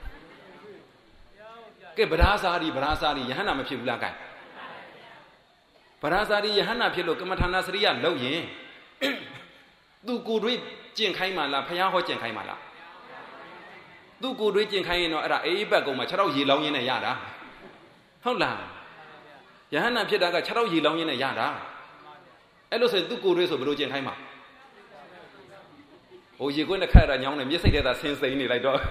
ကဲဗရာဇာတိဗရာဇာတိယဟန္တာမဖြစ်ဘူးလားကဲဗရာဇာတိယဟန္တာဖြစ်လို့ကမ္မထာနာစရိယလောက်ရင်သူကိုယ်တွေ့ကျင့်ခိုင်းမှလားဘုရားဟောကျင့်ခိုင်းမှလားသူကိုယ်တွေ့ကျင့်ခိုင်းရင်တော့အဲ့ဒါအေးဘက်ကုံမှာခြေထောက်ရေလောင်းရင်းနဲ့ရတာဟုတ်လားယဟန္တာဖြစ်တာကခြေထောက်ရေလောင်းရင်းနဲ့ရတာအဲ့လို့ဆိုရင်သူကိုယ်တွေ့ဆိုဘယ်လိုကျင့်ခိုင်းမှာဟိုရေခွင်းတစ်ခါရညောင်းနေမျက်စိတဲ့သာဆင်းစိမ့်နေလိုက်တော့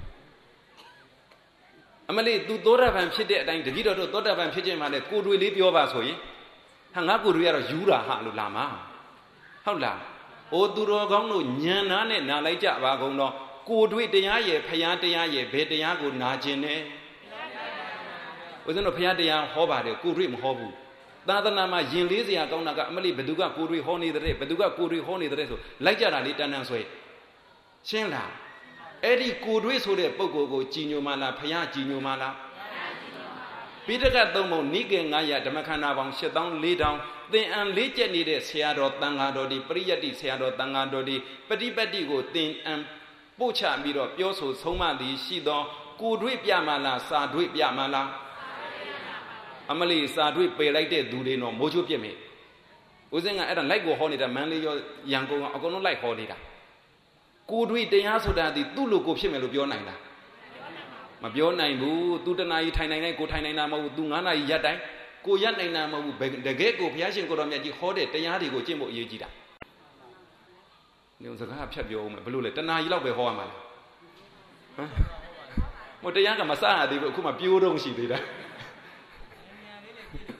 အမလေးသူသောတာပန်ဖြစ်တဲ့အတိုင်းတတိတော်တို့သောတာပန်ဖြစ်ခြင်းမှလည်းကိုယ်တွေ့လေးပြောပါဆိုရင်ဟာငါကိုယ်တွေ့ရတော့ယူတာဟာလို့လာမှာဟုတ်လားအိုသူတော်ကောင်းတို့ဉာဏ်နာနဲ့နာလိုက်ကြပါကုန်တော့ကိုယ်တွေ့တရားရဲ့ဖယားတရားရဲ့ဘယ်တရားကိုနာကျင်တယ်ဦးဇင်းတို့ဖယားတရားဟောပါတယ်ကိုယ်တွေ့မဟောဘူးသာသနာမှာယင်လေးစရာကောင်းတာကအမလေးဘယ်သူကကိုယ်တွေ့ဟောနေတဲ့ဘယ်သူကကိုယ်တွေ့ဟောနေတဲ့ဆိုလိုက်ကြတာလေးတန်းတန်းဆွဲရှင်းလားအဲ့ဒီကိုယ်တွေ့ဆိုတဲ့ပုဂ္ဂိုလ်ကိုကြည်ညိုမှလားဖယားကြည်ညိုမှလားပိဋကသုံးပုံနိကေငါးရဓမ္မခန္ဓာပေါင်းရှစ်သောင်းလေးထောင်သင်အံလေးကျက်နေတဲ့ဆရာတော်တန်ဃာတော်ဒီပရိယတ္တိဆရာတော်တန်ဃာတော်ဒီပฏิပတ်တိကိုသင်အံပို့ချပြီးတော့ပြောဆိုဆုံးမသည်ရှိသောကိုယ်တွေ့ပြမလားစာတွေ့ပြမလားအမလီစာတွေ့ပယ်လိုက်တဲ့သူတွေတော့မိုးချိုးပြစ်မယ်ဦးစင်းကအဲ့ဒါလိုက်ကိုဟောနေတာမန်းလေးရောရန်ကုန်ကအကုန်လုံးလိုက်ဟောနေတာကိုယ်တွေ့တရားဆိုတာဒီသူ့လိုကိုဖြစ်မယ်လို့ပြောနိုင်လားမပြောနိုင်ဘူးသူတနာကြီးထိုင်နိုင်တိုင်းကိုထိုင်နိုင်တာမဟုတ်ဘူးသူငါးနာရီရက်တိုင်းကိုရက်နိုင်တာမဟုတ်ဘူးတကယ်ကိုဘုရားရှင်ကိုတော်မြတ်ကြီးဟောတဲ့တရားတွေကိုကျင့်ဖို့အရေးကြီးတာညုံစကားဖြတ်ပြောဦးမယ်ဘလို့လဲတနာကြီးလောက်ပဲဟောရမှာလားဟမ်မို့တရားကမစရသေးဘူးအခုမှပြိုးတော့ရှိသေးတာ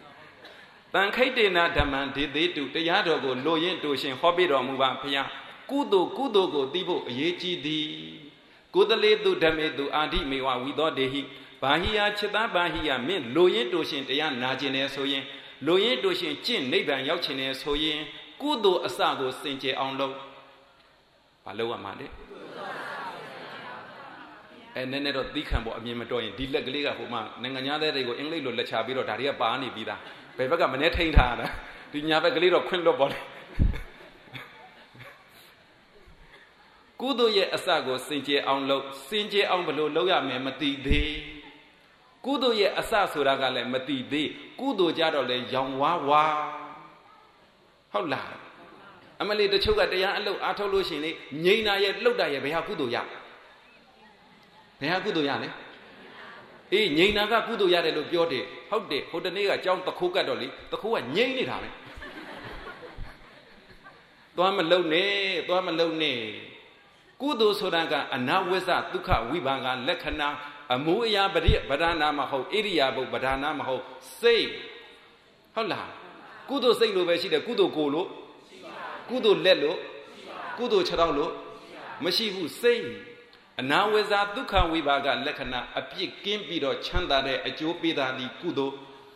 တန်ခိတ်တေနာဓမ္မံဒေသေးတုတရားတော်ကိုလိုရင်းတူရှင်ဟောပြတော်မူပါဖျားကုသိုလ်ကုသိုလ်ကိုသိဖို့အရေးကြီးသည်ကုသလေတုဓမ္မေတုအာဓိမေဝဝိသောတေဟိဘာဟိယจิตတဘာဟိယမင်းလိုရင်းတူရှင်တရားနာကျင်တယ်ဆိုရင်လိုရင်းတူရှင်ကျင့်နိဗ္ဗာန်ရောက်ချင်တယ်ဆိုရင်ကုသိုလ်အစကိုစင်ကြယ်အောင်လုပ်ဘာလုပ်ရမှာလဲအဲနည်းနည်းတော့သီးခံဖို့အမြင်မတော်ရင်ဒီလက်ကလေးကဟိုမှနိုင်ငံသားတွေကိုအင်္ဂလိပ်လိုလက်ချပြီးတော့ဒါတွေကပါနေပြီးသားဘယ်ဘက်ကမနဲ့ထိန်ထားတာဒီညာဘက်ကလေးတော့ခွင့်လွတ်ပေါ်တယ်ကုသိုလ်ရဲ့အစကိုစင်ကြယ်အောင်လုပ်စင်ကြယ်အောင်ဘယ်လိုလုပ်ရမလဲမသိသေးကုသိုလ်ရဲ့အစဆိုတာကလည်းမသိသေးကုသိုလ်ကြတော့လေရောင်ဝါဝါဟုတ်လားအမလီတချို့ကတရားအလုပ်အားထုတ်လို့ရှိရင်လေငြိမ်နာရဲ့လှုပ်တာရဲ့ဘယ်ဟာကုသိုလ်ရဘယ်ဟာကုသိုလ်ရလဲအေးငြိမ်နာကကုသိုလ်ရတယ်လို့ပြောတယ်ဟုတ်တယ်ဟိုတနေ့ကကြောင်းတခိုးကတ်တော့လေတခိုးကငြိမ်နေတာပဲသွားမလုံနဲ့သွားမလုံနဲ့ကုသိုလ်ဆိုတာကအနာဝိဇ္ဇဒုက္ခဝိပါကလက္ခဏာအမှုအရာပရိပဒါနာမဟုတ်ဣရိယာပုပဒါနာမဟုတ်စိတ်ဟုတ်လားကုသိုလ်စိတ်လို့ပဲရှိတယ်ကုသိုလ်ကိုယ်လို့ကုသိုလ်လက်လို့ကုသိုလ်ခြေထောက်လို့မရှိဘူးစိတ်အနာဝိဇ္ဇဒုက္ခဝိပါကလက္ခဏာအပြစ်ကင်းပြီးတော့ချမ်းသာတဲ့အကျိုးပေးတာဒီကုသိုလ်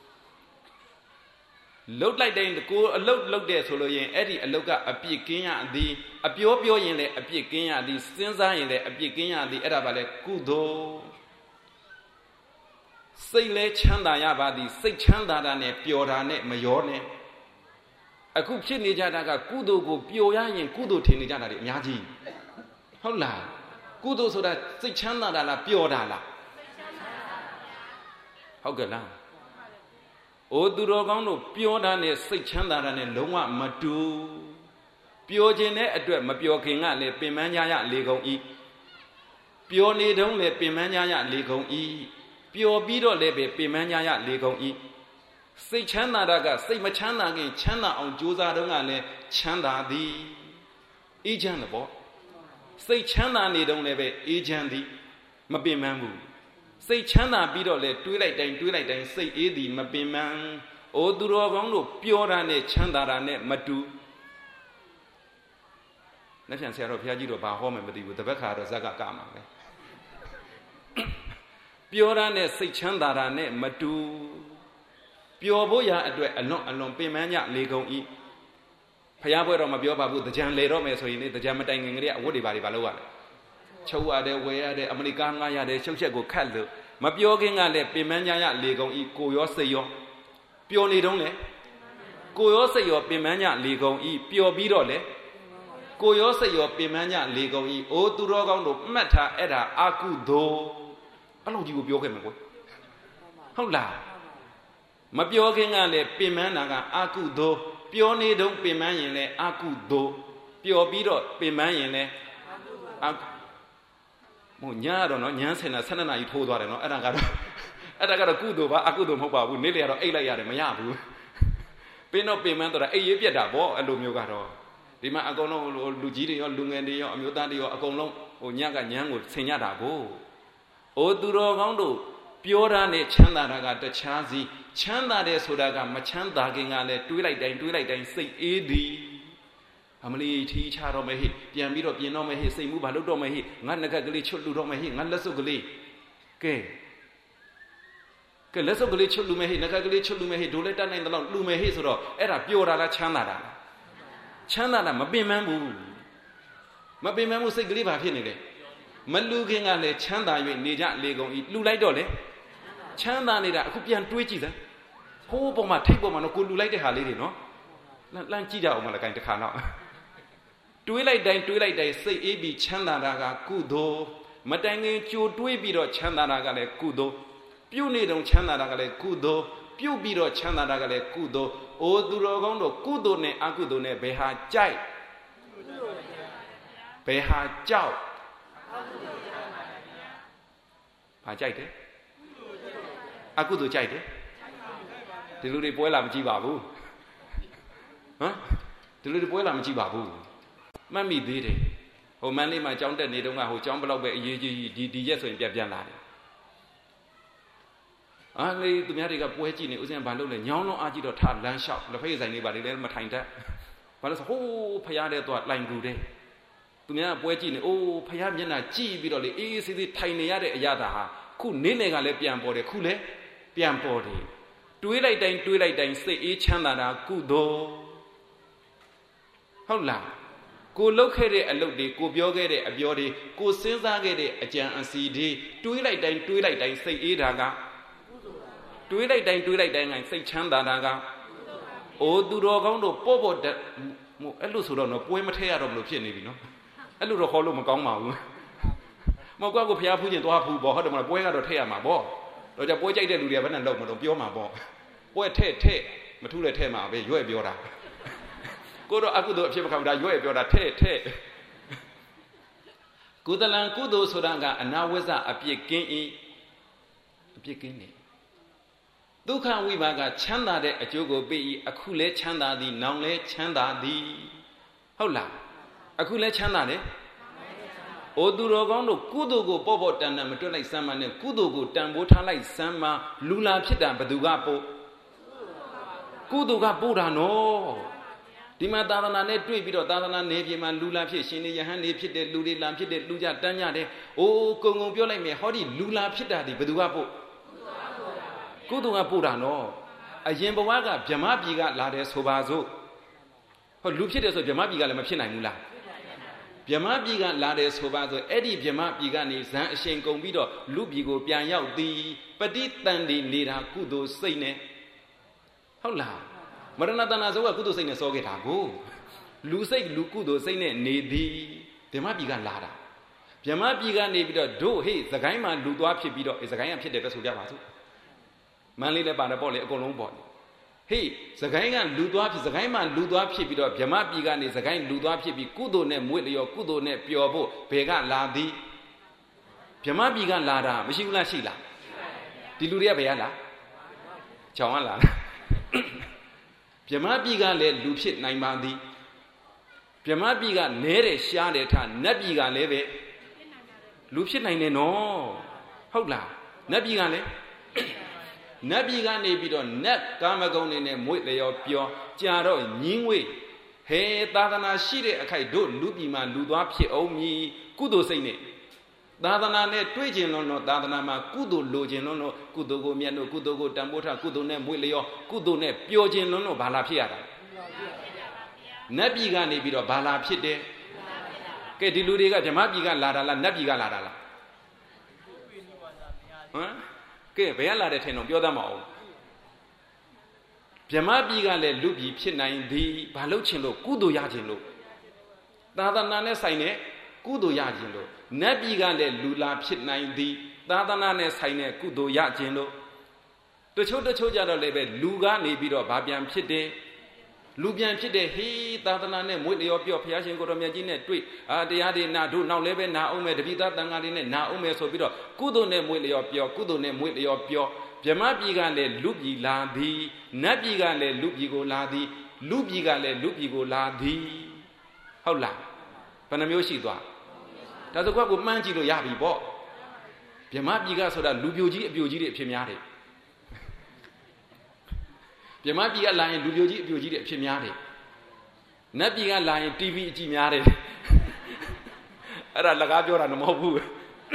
လှုပ်လိုက်တိုင်းကိုအလုတ်လှုပ်တဲ့ဆိုလို့ရင်အဲ့ဒီအလုတ်ကအပြစ်ကင်းရသည်အပြောပြောရင်လည်းအပြစ်ကင်းရသည်စဉ်းစားရင်လည်းအပြစ်ကင်းရသည်အဲ့ဒါပါလေကုသိုလ်စိတ်လဲချမ်းသာရပါသည်စိတ်ချမ်းသာတာနဲ့ပျော်တာနဲ့မရောနဲ့အခုဖြစ်နေကြတာကကုသိုလ်ကိုပျော်ရရင်ကုသိုလ်ထင်နေကြတာတွေအများကြီးဟုတ်လားကုသိုလ်ဆိုတာစိတ်ချမ်းသာတာလားပျော်တာလားဟုတ်ကဲ့လားအိုသူတော်ကောင်းတို့ပျော်တာနဲ့စိတ်ချမ်းသာတာနဲ့လုံးဝမတူပျော်ခြင်းတဲ့အတွက်မပျော်ခင်ကလည်းပင်ပန်းကြရလေကုန်ဤပျော်နေတုန်းလည်းပင်ပန်းကြရလေကုန်ဤပျော်ပြီးတော့လည်းပဲပင်ပန်းကြရလေကုန်ဤစိတ်ချမ်းသာတာကစိတ်မချမ်းသာခင်ချမ်းသာအောင်ကြိုးစားတုန်းကလည်းချမ်းသာသည်အေးချမ်းတယ်ပေါ့စိတ်ချမ်းသာနေတုန်းလည်းပဲအေးချမ်းသည်မပင်ပန်းဘူးစိတ်ချမ်းသာပြီးတော့လေတွေးလိုက်တိုင်းတွေးလိုက်တိုင်းစိတ်အေးသည်မပင်ပန်းအိုသူတော်ကောင်းတို့ပျော်တာနဲ့ချမ်းသာတာနဲ့မတူလက်ဖြန်ဆရာတော်ဘုရားကြီးတော့ဘာဟောမယ်မသိဘူးတပတ်ခါတော့ဇက်ကကမှာပဲပျော်တာနဲ့စိတ်ချမ်းသာတာနဲ့မတူပျော်ဖို့ရာအတွက်အလွန်အလွန်ပင်ပန်းကြလေကုန်ဤဘုရားဘွဲတော့မပြောပါဘူးတကြံလေတော့မယ်ဆိုရင်လေတကြံမတိုင်ခင်ကလေးအဝတ်တွေပါတွေဘာလို့ရလဲချုပ်ရတယ်ဝယ်ရတယ်အမေရိကန်ငှားရတယ်ရှုပ်ချက်ကိုခတ်လို့မပြောခင်ကလည်းပင်ပန်းကြရလေကုန်ဤကိုရောစိတ်ရောပျော်နေတုံးလေကိုရောစိတ်ရောပင်ပန်းကြလေကုန်ဤပျော်ပြီးတော့လေကိုရောစိတ်ရောပင်ပန်းကြလေကုန်ဤအိုးသူတော်ကောင်းတို့မှတ်ထားအဲ့ဒါအာကုသိုလ်အဲ့လိုကြီးကိုပြောခဲ့မယ်ကွဟုတ်လားမပြောခင်ကလည်းပင်ပန်းတာကအာကုသိုလ်ပြောနေတုံးပင်ပန်းရင်လည်းအာကုသိုလ်ပျော်ပြီးတော့ပင်ပန်းရင်လည်းအာမို့ညာတော့နော်ညာဆင်တာဆယ်နှစ်နာရီထိုးသွားတယ်နော်အဲ့ဒါကတော့အဲ့ဒါကတော့ကုသိုလ်ပါအကုသိုလ်မဟုတ်ပါဘူးနေ့လည်ကတော့အိတ်လိုက်ရတယ်မရဘူးပင်တော့ပင်ပန်းတော့အိတ်ရေးပြက်တာပေါ့အဲ့လိုမျိုးကတော့ဒီမှာအကုန်လုံးလူကြီးတွေရောလူငယ်တွေရောအမျိုးသားတွေရောအကုန်လုံးဟိုညကညမ်းကိုဆင်ရတာကိုအိုသူတော်ကောင်းတို့ပြောတာနဲ့ချမ်းသာတာကတခြားစီချမ်းသာတယ်ဆိုတာကမချမ်းသာခင်ကလည်းတွေးလိုက်တိုင်းတွေးလိုက်တိုင်းစိတ်အေးသည်အမလီထီးချတော့မယ်ဟိပြန်ပြီးတော့ပြင်တော့မယ်ဟိစိတ်မှုဘာလို့တော့မယ်ဟိငါငကက်ကလေးချွတ်လူတော့မယ်ဟိငါလက်စုပ်ကလေးကဲကဲလက်စုပ်ကလေးချွတ်လူမယ်ဟိငကက်ကလေးချွတ်လူမယ်ဟိဒိုးလက်တက်နိုင်တော့လူမယ်ဟိဆိုတော့အဲ့ဒါပျော်တာလားချမ်းသာတာလားချမ်းသာတာမပင်ပန်းဘူးမပင်ပန်းဘူးစိတ်ကလေးဘာဖြစ်နေလဲမလူခင်ကလည်းချမ်းသာ၍နေကြလေကုန်ဤလူလိုက်တော့လေချမ်းသာနေတာအခုပြန်တွေးကြည့်စမ်းဟိုးပေါ်မှာထိတ်ပေါ်မှာတော့ကိုလူလိုက်တဲ့ဟာလေးတွေနော်လမ်းကြည့်ကြအောင်မလားကိုင်တစ်ခါတော့တွေးလိုက်တိုင်းတွေးလိုက်တိုင်းစိတ်အေးပြီးချမ်းသာတာကကုသိုလ်မတိုင်ခင်ကြိုတွေးပြီးတော့ချမ်းသာတာကလည်းကုသိုလ်ပြုတ်နေတုံချမ်းသာတာကလည်းကုသိုလ်ပြုတ်ပြီးတော့ချမ်းသာတာကလည်းကုသိုလ်အိုသူတော်ကောင်းတို့ကုသိုလ်နဲ့အကုသိုလ်နဲ့ဘယ်ဟာကြိုက်ဘယ်ဟာကြောက်ဘာကြိုက်တယ်အကုသိုလ်ကြိုက်တယ်ဒီလူတွေပွဲလာမကြည့်ပါဘူးဟမ်ဒီလူတွေပွဲလာမကြည့်ပါဘူးမှတ်မိသေးတယ်ဟိုမန်းလေးမှာကြောင်းတက်နေတုန်းကဟိုကြောင်းဘလောက်ပဲအရေးကြီးဒီဒီရက်ဆိုရင်ပြက်ပြက်လာတယ်အာလေသူများတွေကပွဲကြည့်နေဦးစင်းဘာလုပ်လဲညောင်းလုံးအားကြည့်တော့ထလမ်းလျှောက်လက်ဖက်ဆိုင်လေးပါလေလည်းမထိုင်တတ်ဘာလို့ဆိုဟိုးဖရားတဲ့တော့လိုင်ကူတဲ့သူများပွဲကြည့်နေအိုးဖရားမျက်နှာကြည့်ပြီးတော့လေအေးအေးဆေးဆေးထိုင်နေရတဲ့အရာသာဟာခုနေ့လေကလည်းပြန်ပေါ်တယ်ခုလည်းပြန်ပေါ်တယ်တွေးလိုက်တိုင်းတွေးလိုက်တိုင်းစိတ်အေးချမ်းသာတာကုသိုလ်ဟုတ်လားကိုလှုပ်ခဲ့တဲ့အလုပ်တွေကိုပြောခဲ့တဲ့အပြောတွေကိုစဉ်းစားခဲ့တဲ့အကြံအစီတွေတွေးလိုက်တိုင်းတွေးလိုက်တိုင်းစိတ်အေးတာကတွေးလိုက်တိုင်းတွေးလိုက်တိုင်းကစိတ်ချမ်းသာတာကအိုးသူတော်ကောင်းတို့ပေါ့ပေါ့တက်အဲ့လိုဆိုတော့နော်ပွဲမထည့်ရတော့ဘလို့ဖြစ်နေပြီနော်အဲ့လိုတော့ခေါ်လို့မကောင်းပါဘူးမဟုတ်ကွာကိုဖျားဖူးခြင်းသွားဖူးပေါ့ဟုတ်တယ်မလားပွဲကတော့ထည့်ရမှာပေါ့တော့ကြပွဲကြိုက်တဲ့လူတွေကဘယ်နဲ့လောက်မလို့ပြောမှာပေါ့ပွဲထည့်ထည့်မထူးလည်းထည့်မှာပဲရွဲ့ပြောတာကိုတော့အကုသိုလ်အဖြစ်မခံဘူးဒါရွဲ့ပြောတာထည့်ထည့်ကုသလံကုသိုလ်ဆိုတာကအနာဝိဇ္ဇအပြစ်ကင်း၏အပြစ်ကင်းနေဒုက္ခဝိပါကချမ်းသာတဲ့အကျိုးကိုပေး၏အခုလဲချမ်းသာသည်နောင်လဲချမ်းသာသည်ဟုတ်လားအခုလဲချမ်းသာတယ်အိုသူတော်ကောင်းတို့ကုသိုလ်ကိုပေါ့ပေါ့တန်တန်မတွက်လိုက်စမ်းမနဲ့ကုသိုလ်ကိုတန်ဖိုးထားလိုက်စမ်းမလူလာဖြစ်တာဘယ်သူကပို့ကုသိုလ်ကပို့တာနော်ဒီမှာသာသနာနဲ့တွေ့ပြီးတော့သာသနာနယ်ပြည်မှာလူလာဖြစ်ရှင်နေယဟန်နေဖြစ်တဲ့လူတွေလာဖြစ်တဲ့လူကြတန်းကြတဲ့အိုးကုံကုံပြောလိုက်မယ်ဟောဒီလူလာဖြစ်တာဒီဘယ်သူကပို့ကုသိုလ်ကပို့တာနော်အရင်ဘဝကဗြဟ္မပြည်ကလာတယ်ဆိုပါစို့ဟောလူဖြစ်တယ်ဆိုဗြဟ္မပြည်ကလည်းမဖြစ်နိုင်ဘူးလားဗြဟ္မပြည်ကလာတယ်ဆိုပါဆိုအဲ့ဒီဗြဟ္မပြည်ကနေဇန်အရှင်ကုန်ပြီးတော့လူပြည်ကိုပြန်ရောက်သည်ပฏิတန်ဒီနေတာကုသိုလ်စိတ်နဲ့ဟုတ်လားမရဏတနာဇောကကုသိုလ်စိတ်နဲ့စောခဲ့တာကိုလူစိတ်လူကုသိုလ်စိတ်နဲ့နေသည်ဗြဟ္မပြည်ကလာတာဗြဟ္မပြည်ကနေပြီးတော့တို့ဟေ့သခိုင်းမှာလူသွားဖြစ်ပြီးတော့အဲသခိုင်းကဖြစ်တယ်ပဲဆိုကြပါစို့မန်းလေးလည်းပါတယ်ပေါ့လေအကုန်လုံးပေါ့လေဟေးသခိုင်းကလူသွားဖြစ်သခိုင်းမှာလူသွားဖြစ်ပြီးတော့ဗြဟ္မပြည်ကနေသခိုင်းလူသွားဖြစ်ပြီးကုသိုလ်နဲ့မွေ့လျော်ကုသိုလ်နဲ့ပျော်ဖို့ဘယ်ကလာသည်ဗြဟ္မပြည်ကလာတာမရှိဘူးလားရှိလားဒီလူတွေကဘယ်ကလာချောင်းကလာဗြဟ္မပြည်ကလည်းလူဖြစ်နိုင်ပါသည်ဗြဟ္မပြည်ကနဲတယ်ရှားတယ်ထားနတ်ပြည်ကလည်းပဲလူဖြစ်နိုင်တယ်နော်ဟုတ်လားနတ်ပြည်ကလည်းနတ်ပြည်ကနေပြီးတော့နတ်ကာမဂုဏ်တွေနဲ့မွေ့လျော်ပျော်ကြာတော့ညင်းဝေးဟဲသာသနာရှိတဲ့အခိုက်တို့လူပြည်မှာလူသွားဖြစ်အောင်မြည်ကုသိုလ်စိတ်နဲ့သာသနာနဲ့တွေ့ကျင်လွန်းတော့သာသနာမှာကုသိုလ်လိုချင်လွန်းတော့ကုသိုလ်ကိုမြတ်လို့ကုသိုလ်ကိုတန်ဖိုးထားကုသိုလ်နဲ့မွေ့လျော်ကုသိုလ်နဲ့ပျော်ကျင်လွန်းတော့ဘာလာဖြစ်ရတာနတ်ပြည်ကနေပြီးတော့ဘာလာဖြစ်တယ်ကဲဒီလူတွေကဗြဟ္မပြည်ကလာတာလားနတ်ပြည်ကလာတာလားဟမ်ကဲဘယ်ကလာတဲ့ထင်တော့ပြောတတ်မအောင်ဗြဟ္မပြည်ကလည်းလူပြည်ဖြစ်နိုင်သည်ဘာလို့ချင်လို့ကုသိုလ်ရခြင်းလို့သာသနာနဲ့ဆိုင်တဲ့ကုသိုလ်ရခြင်းလို့နတ်ပြည်ကလည်းလူလာဖြစ်နိုင်သည်သာသနာနဲ့ဆိုင်တဲ့ကုသိုလ်ရခြင်းလို့တချို့တချို့ကြတော့လည်းပဲလူကနေပြီးတော့ဗာပြန်ဖြစ်တယ်လူပြန်ဖြစ်တဲ့ဟေးသာသနာနဲ့မွေ့လျော်ပြော့ဘုရားရှင်ကိုတော်မြတ်ကြီးနဲ့တွေ့အာတရားတွေနာတို့နောက်လည်းပဲနာအောင်မယ်တပိသားတန်ဃာတွေနဲ့နာအောင်မယ်ဆိုပြီးတော့ကုသိုလ်နဲ့မွေ့လျော်ပြော့ကုသိုလ်နဲ့မွေ့လျော်ပြော့ဗြဟ္မပြည်ကလည်းလူပြည်လာသည်နတ်ပြည်ကလည်းလူပြည်ကိုလာသည်လူပြည်ကလည်းလူပြည်ကိုလာသည်ဟုတ်လားဘယ်နှမျိုးရှိသွားဒါဆိုကွက်ကိုမှန်းကြည့်လို့ရပြီပေါ့ဗြဟ္မပြည်ကဆိုတာလူပြိုကြီးအပြိုကြီးတွေအဖြစ်များတယ်ဗြဟ္မပြည်ကလာရင်လူပြိုကြီးအပြိုကြီးတွေအဖြစ်များတယ်နတ်ပြည်ကလာရင် တီဗီ အကြည့်များတယ်အဲ့ဒါလကားပြောတာမဟုတ်ဘူး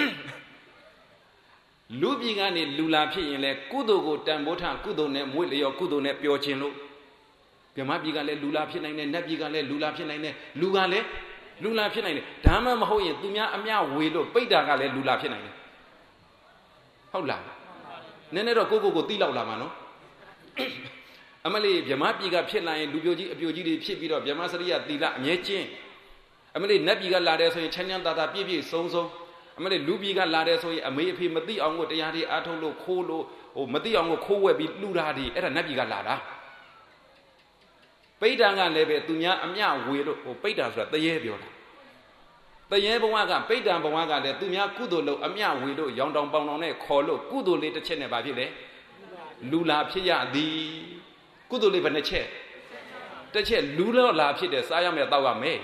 လူပြည်ကနေလူလာဖြစ်ရင်လေကုသိုလ်ကိုတန်ဖိုးထားကုသိုလ်နဲ့မွေ့လျော်ကုသိုလ်နဲ့ပျော်ခြင်းလို့ဗြဟ္မပြည်ကလည်းလူလာဖြစ်နိုင်တယ်နတ်ပြည်ကလည်းလူလာဖြစ်နိုင်တယ်လူကလည်းလူလာဖြစ်နိုင်တယ်ဒါမှမဟုတ်ရင်သူများအမျှဝေလို့ပိဋ္ဌာကလည်းလူလာဖြစ်နိုင်တယ်ဟုတ်လားနည်းနည်းတော့ကိုကိုကိုတိလောက်လာမှာနော်အမလေးဗြဟ္မပြည်ကဖြစ်လာရင်လူပြိုကြီးအပြိုကြီးတွေဖြစ်ပြီးတော့ဗြဟ္မစရိယသီလအမြဲကျင့်အမလေးနတ်ပြည်ကလာတယ်ဆိုရင်ချမ်းချမ်းသာသာပြည့်ပြည့်စုံစုံအမလေးလူပြည်ကလာတယ်ဆိုရင်အမေအဖေမသိအောင်ကိုတရားတွေအားထုတ်လို့ခိုးလို့ဟိုမသိအောင်ကိုခိုးဝက်ပြီးလှူတာတွေအဲ့ဒါနတ်ပြည်ကလာတာပိဋ္ဌာကလည်းပဲသူများအမျှဝေလို့ဟိုပိဋ္ဌာဆိုတာတရေပြောတာတရေဘဝကပိဋ္ဌာဘဝကလည်းသူများကုသိုလ်လို့အမျှဝေလို့ရောင်တောင်ပေါင်တောင်နဲ့ခေါ်လို့ကုသိုလ်လေးတစ်ချက်နဲ့ဘာဖြစ်လဲလူလာဖြစ်ရသည်ကုသိုလ်လေးဘယ်နှချက်တစ်ချက်လူတော့လာဖြစ်တယ်စားရမယ်တောက်ရမယ်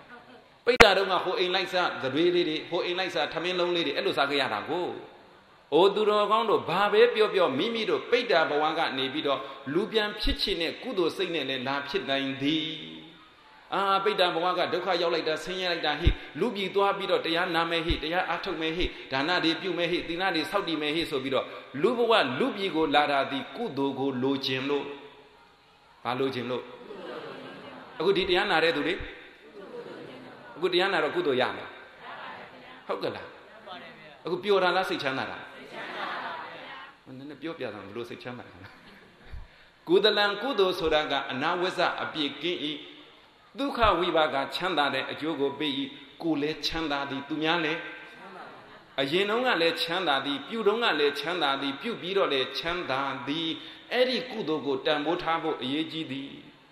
ပိဋ္ဌာတော့ကဟိုအိမ်လိုက်စားသတွေးလေးတွေဟိုအိမ်လိုက်စားထမင်းလုံးလေးတွေအဲ့လိုစားကြရတာကိုအိုသူတော်ကောင်းတို့ဘာပဲပြောပြောမိမိတို့ပိဋ္ဌာဘဝကနေပြီးတော့လူပြန်ဖြစ်ချင်တဲ့ကုသိုလ်စိတ်နဲ့လည်းလာဖြစ်နိုင်သည်အာပိဋ္ဌာဘဝကဒုက္ခရောက်လိုက်တာဆင်းရဲလိုက်တာဟိလူပြည်သွားပြီးတော့တရားနာမယ်ဟိတရားအားထုတ်မယ်ဟိဒါနတွေပြုမယ်ဟိသီလတွေစောင့်တည်မယ်ဟိဆိုပြီးတော့လူဘဝလူပြည်ကိုလာတာဒီကုသိုလ်ကိုလိုချင်လို့ဘာလိုချင်လို့အခုဒီတရားနာတဲ့သူတွေအခုတရားနာတော့ကုသိုလ်ရမယ်ဟုတ်ကလားအခုပျော်တာလားစိတ်ချမ်းသာတာစိတ်ချမ်းသာပါဗျာနည်းနည်းပြောပြတာဘလို့စိတ်ချမ်းသာတာကုသလံကုသိုလ်ဆိုတာကအနာဝဇ္ဇအပြည့်ကင်း၏ဒုက္ခဝိပါကချမ်းသာတဲ့အကျိုးကိုပေး၏ကိုယ်လည်းချမ်းသာသည်သူများလည်းအရင်တုန်းကလည်းချမ်းသာသည်ပြုတုန်းကလည်းချမ်းသာသည်ပြုပြီးတော့လည်းချမ်းသာသည်အဲ့ဒီကုသိုလ်ကိုတန်ဖိုးထားဖို့အရေးကြီးသည်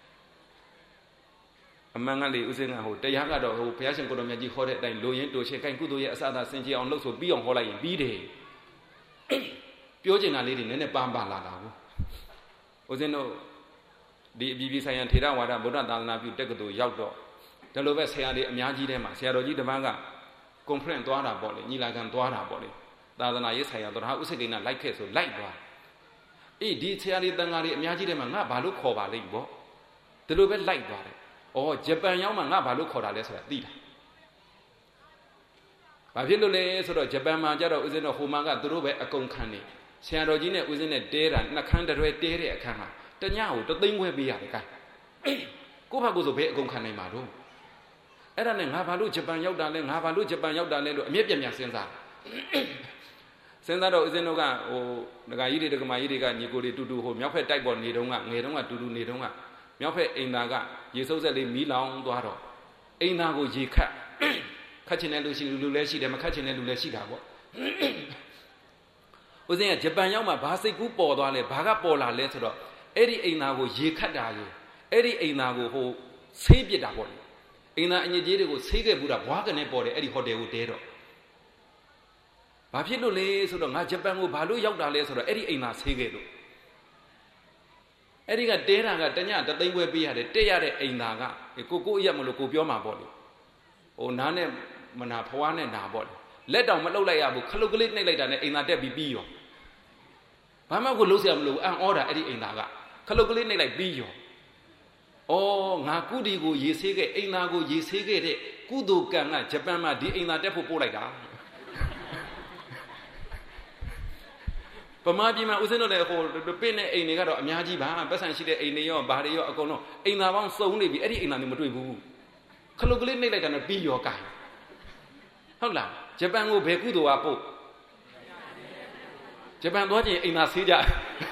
အမှန်ကလေဥစဉ်ကဟိုတရားကတော့ဟိုဘုရားရှင်ကိုတော်မြတ်ကြီးဟောတဲ့အတိုင်းလိုရင်းတိုချေကိုင်ကုသိုလ်ရဲ့အစအသာဆင်ခြင်အောင်လုပ်ဆိုပြီးအောင်ဟောလိုက်ရင်ပြီးတယ်ပြောချင်တာလေးတွေနည်းနည်းပန်းပါလာတာကိုဥစဉ်တို့ဒီအပြည်ပြည်ဆိုင်ရာထေရဝါဒဗုဒ္ဓသာသနာပြုတက္ကသိုလ်ရောက်တော့ဒါလိုပဲဆရာတွေအများကြီးထဲမှာဆရာတော်ကြီးတစ်ပါးက conference သွားတာပေါ့လေညီလာခံသွားတာပေါ့လေသာသနာရေးဆိုင်ရာတော်ဟာဥစ္စေကိန်းကလိုက်ခဲ့ဆိုလိုက်သွားအေးဒီဆရာတွေတန်ဃာတွေအများကြီးထဲမှာငါဘာလို့ခေါ်ပါလိမ့်ပေါ့ဒါလိုပဲလိုက်သွားတယ်ဩဂျပန်ရောက်မှငါဘာလို့ခေါ်တာလဲဆိုတာသိတာဘာဖြစ်လို့လဲဆိုတော့ဂျပန်မှာကြတော့ဥစဉ်တော့ဟိုမှာကသူတို့ပဲအကုန်ခံနေဆရာတော်ကြီးနဲ့ဥစဉ်နဲ့တဲတာနှခမ်းတရွဲတဲတဲ့အခန်းဟာတညကိုတသိန်းခွဲပေးရတယ်ကဲကိုယ့်ဘာကိုယ်ဆိုဘယ်အကုန်ခံနိုင်မှာတော့အဲ့ဒါနဲ့ငါဘာလို့ဂျပန်ရောက်တာလဲငါဘာလို့ဂျပန်ရောက်တာလဲလို့အမြဲပြန်ပြန်စဉ်းစားစဉ်းစားတော့ဥစဉ်တို့ကဟိုဒကာကြီးတွေဒကမာကြီးတွေကညီကိုတွေတူတူဟိုမြောက်ဖက်တိုက်ပေါ်နေတုန်းကငယ်တုန်းကတူတူနေတုန်းကမြောက်ဖက်အိမ်သားကရေစုပ်ဆက်လေးမီးလောင်သွားတော့အိမ်သားကိုရေခတ်ခတ်ချင်တဲ့လူရှိလူလည်းရှိတယ်မခတ်ချင်တဲ့လူလည်းရှိတာပေါ့ဥစဉ်ကဂျပန်ရောက်မှဘာစိတ်ကူးပေါ်သွားလဲဘာကပေါ်လာလဲဆိုတော့အဲ့ဒီအိမ်သားကိုရေခတ်တာယူအဲ့ဒီအိမ်သားကိုဟိုဆေးပစ်တာပေါ့လေအိမ်သားအညစ်အကြေးတွေကိုဆေးခဲ့ဘူးတာဘွားကနေပေါ်တယ်အဲ့ဒီဟိုတယ်ကိုတဲတော့ဘာဖြစ်လို့လဲဆိုတော့ငါဂျပန်ကိုဘာလို့ရောက်တာလဲဆိုတော့အဲ့ဒီအိမ်သားဆေးခဲ့လို့အဲ့ဒီကတဲတာကတညတသိန်းခွဲပေးရတယ်တက်ရတဲ့အိမ်သားကကိုကိုအရက်မလို့ကိုပြောမှာပေါ့လေဟိုနားနဲ့မနာဖွားနဲ့နာပေါ့လေလက်တောင်မလှုပ်လိုက်ရဘူးခလုတ်ကလေးနှိပ်လိုက်တာနဲ့အိမ်သားတက်ပြီးပြီးရောဘာမှကိုလုံးစရာမလိုအံ့ဩတာအဲ့ဒီအိမ်သားကခလုတ်ကလေးနှိပ်လိုက်ပြီးရောဩငါကုတီကိုရေဆေးခဲ့အိမ်သားကိုရေဆေးခဲ့တဲ့ကုသိုလ်ကံကဂျပန်မှာဒီအိမ်သားတက်ဖို့ပို့လိုက်တာပမာပြည်မှာဥစဉ်တော့လေဟိုပင့်တဲ့အိမ်တွေကတော့အများကြီးပါပတ်စံရှိတဲ့အိမ်တွေရောဘာတွေရောအကုန်လုံးအိမ်သားပေါင်းစုံနေပြီအဲ့ဒီအိမ်သားမျိုးမတွေ့ဘူးခလုတ်ကလေးနှိပ်လိုက်တာနဲ့ပြီးရောကိုင်ဟုတ်လားဂျပန်ကိုဘယ်ကုသိုလ်ကပို့ဂျပန်သွားချင်းအိမ်သားဆေးကြ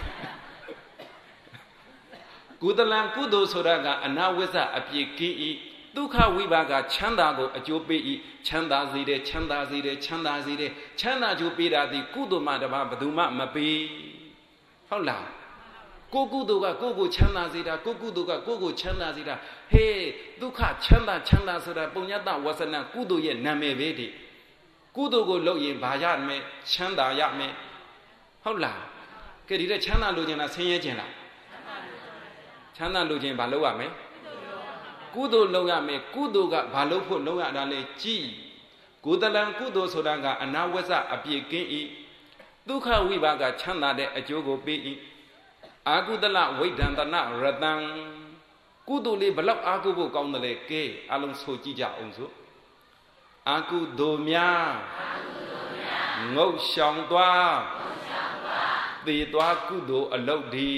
ကုသလံကုသိုလ်ဆိုတာကအနာဝိဇ္ဇအပြည့်ကင်း၏ဒုက္ခဝိပါကချမ်းသာကိုအကျိုးပေး၏ချမ်းသာစေတယ်ချမ်းသာစေတယ်ချမ်းသာစေတယ်ချမ်းသာကျိုးပေးတာဒီကုသိုလ်မှတပါဘယ်သူမှမပေးဟုတ်လားကိုကုသိုလ်ကကိုကိုချမ်းသာစေတာကိုကုသိုလ်ကကိုကိုချမ်းသာစေတာဟေးဒုက္ခချမ်းသာချမ်းသာဆိုတာပုညတဝဆနကုသိုလ်ရဲ့နာမည်ပဲဒီကုသိုလ်ကိုလုပ်ရင်ဘာရမယ်ချမ်းသာရမယ်ဟုတ်လားကဲဒီတဲ့ချမ်းသာလိုချင်လားဆင်းရဲချင်လားချမ်းသာလိုချင်ဘာလုပ်ရမလဲကုသိုလ်လုပ်ရမယ်ကုသိုလ်ကဘာလုပ်ဖို့လုပ်ရတာလဲကြည်ကုသလံကုသိုလ်ဆိုတာကအနာဝဇ္ဇအပြည့်ကင်း၏ဒုက္ခဝိပါကချမ်းသာတဲ့အကျိုးကိုပေး၏အာကုသလဝိဒန္တနာရတံကုသိုလ်လေးဘလောက်အာကုဖို့ကောင်းတယ်လဲကဲအလုံးဆိုကြည့်ကြအောင်စို့အာကုသိုလ်များငုတ်ရှောင်သွားသေသွားကုသိုလ်အလုပ်ဒီ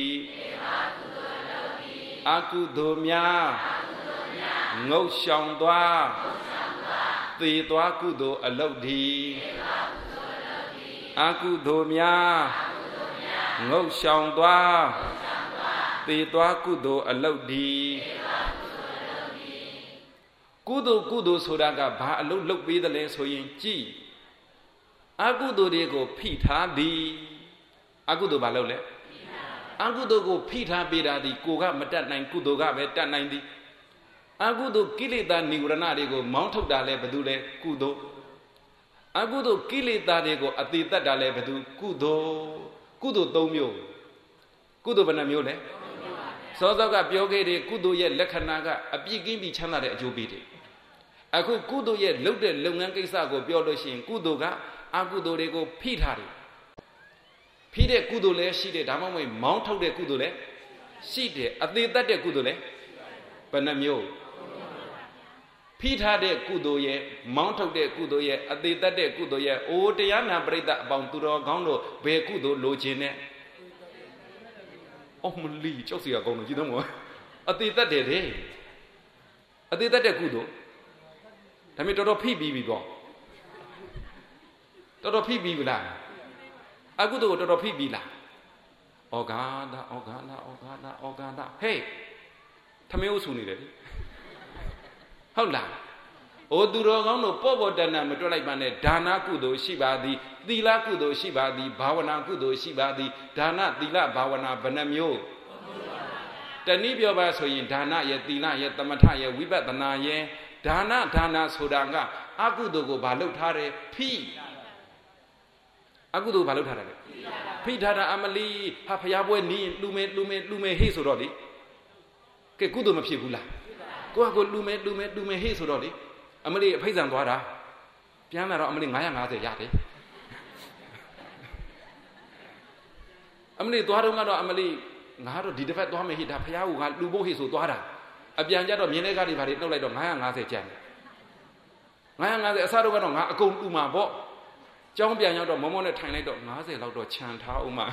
အာကုသိုလ်များငုတ်ရှောင်သွားသေသွားကုသိုလ်အလုပ်ဒီအာကုသိုလ်များငုတ်ရှောင်သွားသေသွားကုသိုလ်အလုပ်ဒီကုသိုလ်ကုသိုလ်ဆိုတာကဘာအလုပ်လုပ်ပေးတယ်လဲဆိုရင်ကြည်အာကုသိုလ်တွေကိုဖိထားသည်အာကုသိုလ်ဘာလုပ်လဲအာကုသိုလ်ကိုဖိထားပေးတာဒီကိုကမတတ်နိုင်ကုသိုလ်ကပဲတတ်နိုင်သည်အာကုသိုလ်ကိလေသာនិဝရဏတွေကိုမောင်းထုတ်တာလဲဘယ်သူလဲကုသိုလ်အာကုသိုလ်ကိလေသာတွေကိုအတိတတ်တာလဲဘယ်သူကုသိုလ်ကုသိုလ်သုံးမျိုးကုသိုလ်ဘယ်နှမျိုးလဲစောစောကပြောခဲ့တဲ့ကုသိုလ်ရဲ့လက္ခဏာကအပြည့်ကင်းပြီးချမ်းသာတဲ့အကျိုးပေးတယ်အခုကုသိုလ်ရဲ့လုပ်တဲ့လုပ်ငန်းကိစ္စကိုပြောလို့ရှိရင်ကုသိုလ်ကအာကုသိုလ်တွေကိုဖိထားတယ်ဖိတဲ့ကုသိုလ်လည်းရှိတယ်ဒါမှမဟုတ်မောင်းထုတ်တဲ့ကုသိုလ်လည်းရှိတယ်အသေးသက်တဲ့ကုသိုလ်လည်းဘယ်နှမျိုးဖိထားတဲ့ကုသိုလ်ရဲ့မောင်းထုတ်တဲ့ကုသိုလ်ရဲ့အသေးသက်တဲ့ကုသိုလ်ရဲ့အိုးတရားနာပရိသတ်အပေါင်းသူတော်ကောင်းတို့ဘယ်ကုသိုလ်လိုချင်နဲ့အော်မလီကြောက်စီရကောင်းလို့ကြည့်တော့မအသေးသက်တယ်တဲ့အသေးသက်တဲ့ကုသိုလ်ဒါမျိုးတော်တော်ဖိပြီးပြီပေါ့တော်တော်ဖိပြီးပြီလားအကုသိုလ်ကိုတော်တော်ဖိပြီးလားဩဃာတဩဃာတဩဃာတဩဃာတဟေးထမင်းဥဆူနေတယ်လေဟုတ်လားဩသူတော်ကောင်းတို့ပေါ့ပေါ့တန်တန်မတွက်လိုက်ပါနဲ့ဒါနကုသိုလ်ရှိပါသည်သီလကုသိုလ်ရှိပါသည်ဘာဝနာကုသိုလ်ရှိပါသည်ဒါနသီလဘာဝနာဘယ်နှမျိုးတနည်းပြောပါဆိုရင်ဒါနရဲ့သီလရဲ့သမထရဲ့ဝိပဿနာရဲ့ဒါနဒါနဆိုတာကအကုသိုလ်ကိုဘာလုပ်ထားတယ်ဖိအကုသိုလ်ဘာလုပ်ထားတယ်ဖိထားတာအမလီဟာဖျားပွဲနီးလူမဲလူမဲလူမဲဟေ့ဆိုတော့လေကဲကုသိုလ်မဖြစ်ဘူးလားကိုကကိုလူမဲလူမဲလူမဲဟေ့ဆိုတော့လေအမလီအဖိတ်ဆံသွားတာပြန်လာတော့အမလီနင်း၅၅၀ရတယ်အမလီသွားတော့ကတော့အမလီငါတော့ဒီတစ်ဖက်သွားမယ်ဟိဒါဖျားကိုငါလူဖို့ဟေ့ဆိုသွားတာအပြန်ကြတော့မြင်းတဲ့ကားတွေဘာတွေနှုတ်လိုက်တော့၅၅၀ကျန်တယ်၅၅၀အစားတော့ကတော့ငါအကုန်တူမှာပေါ့ကျောင်းပြန်ရောက်တော့မောမောနဲ့ထိုင်လိုက်တော့၅၀လောက်တော့ခြံထားအောင်မှာ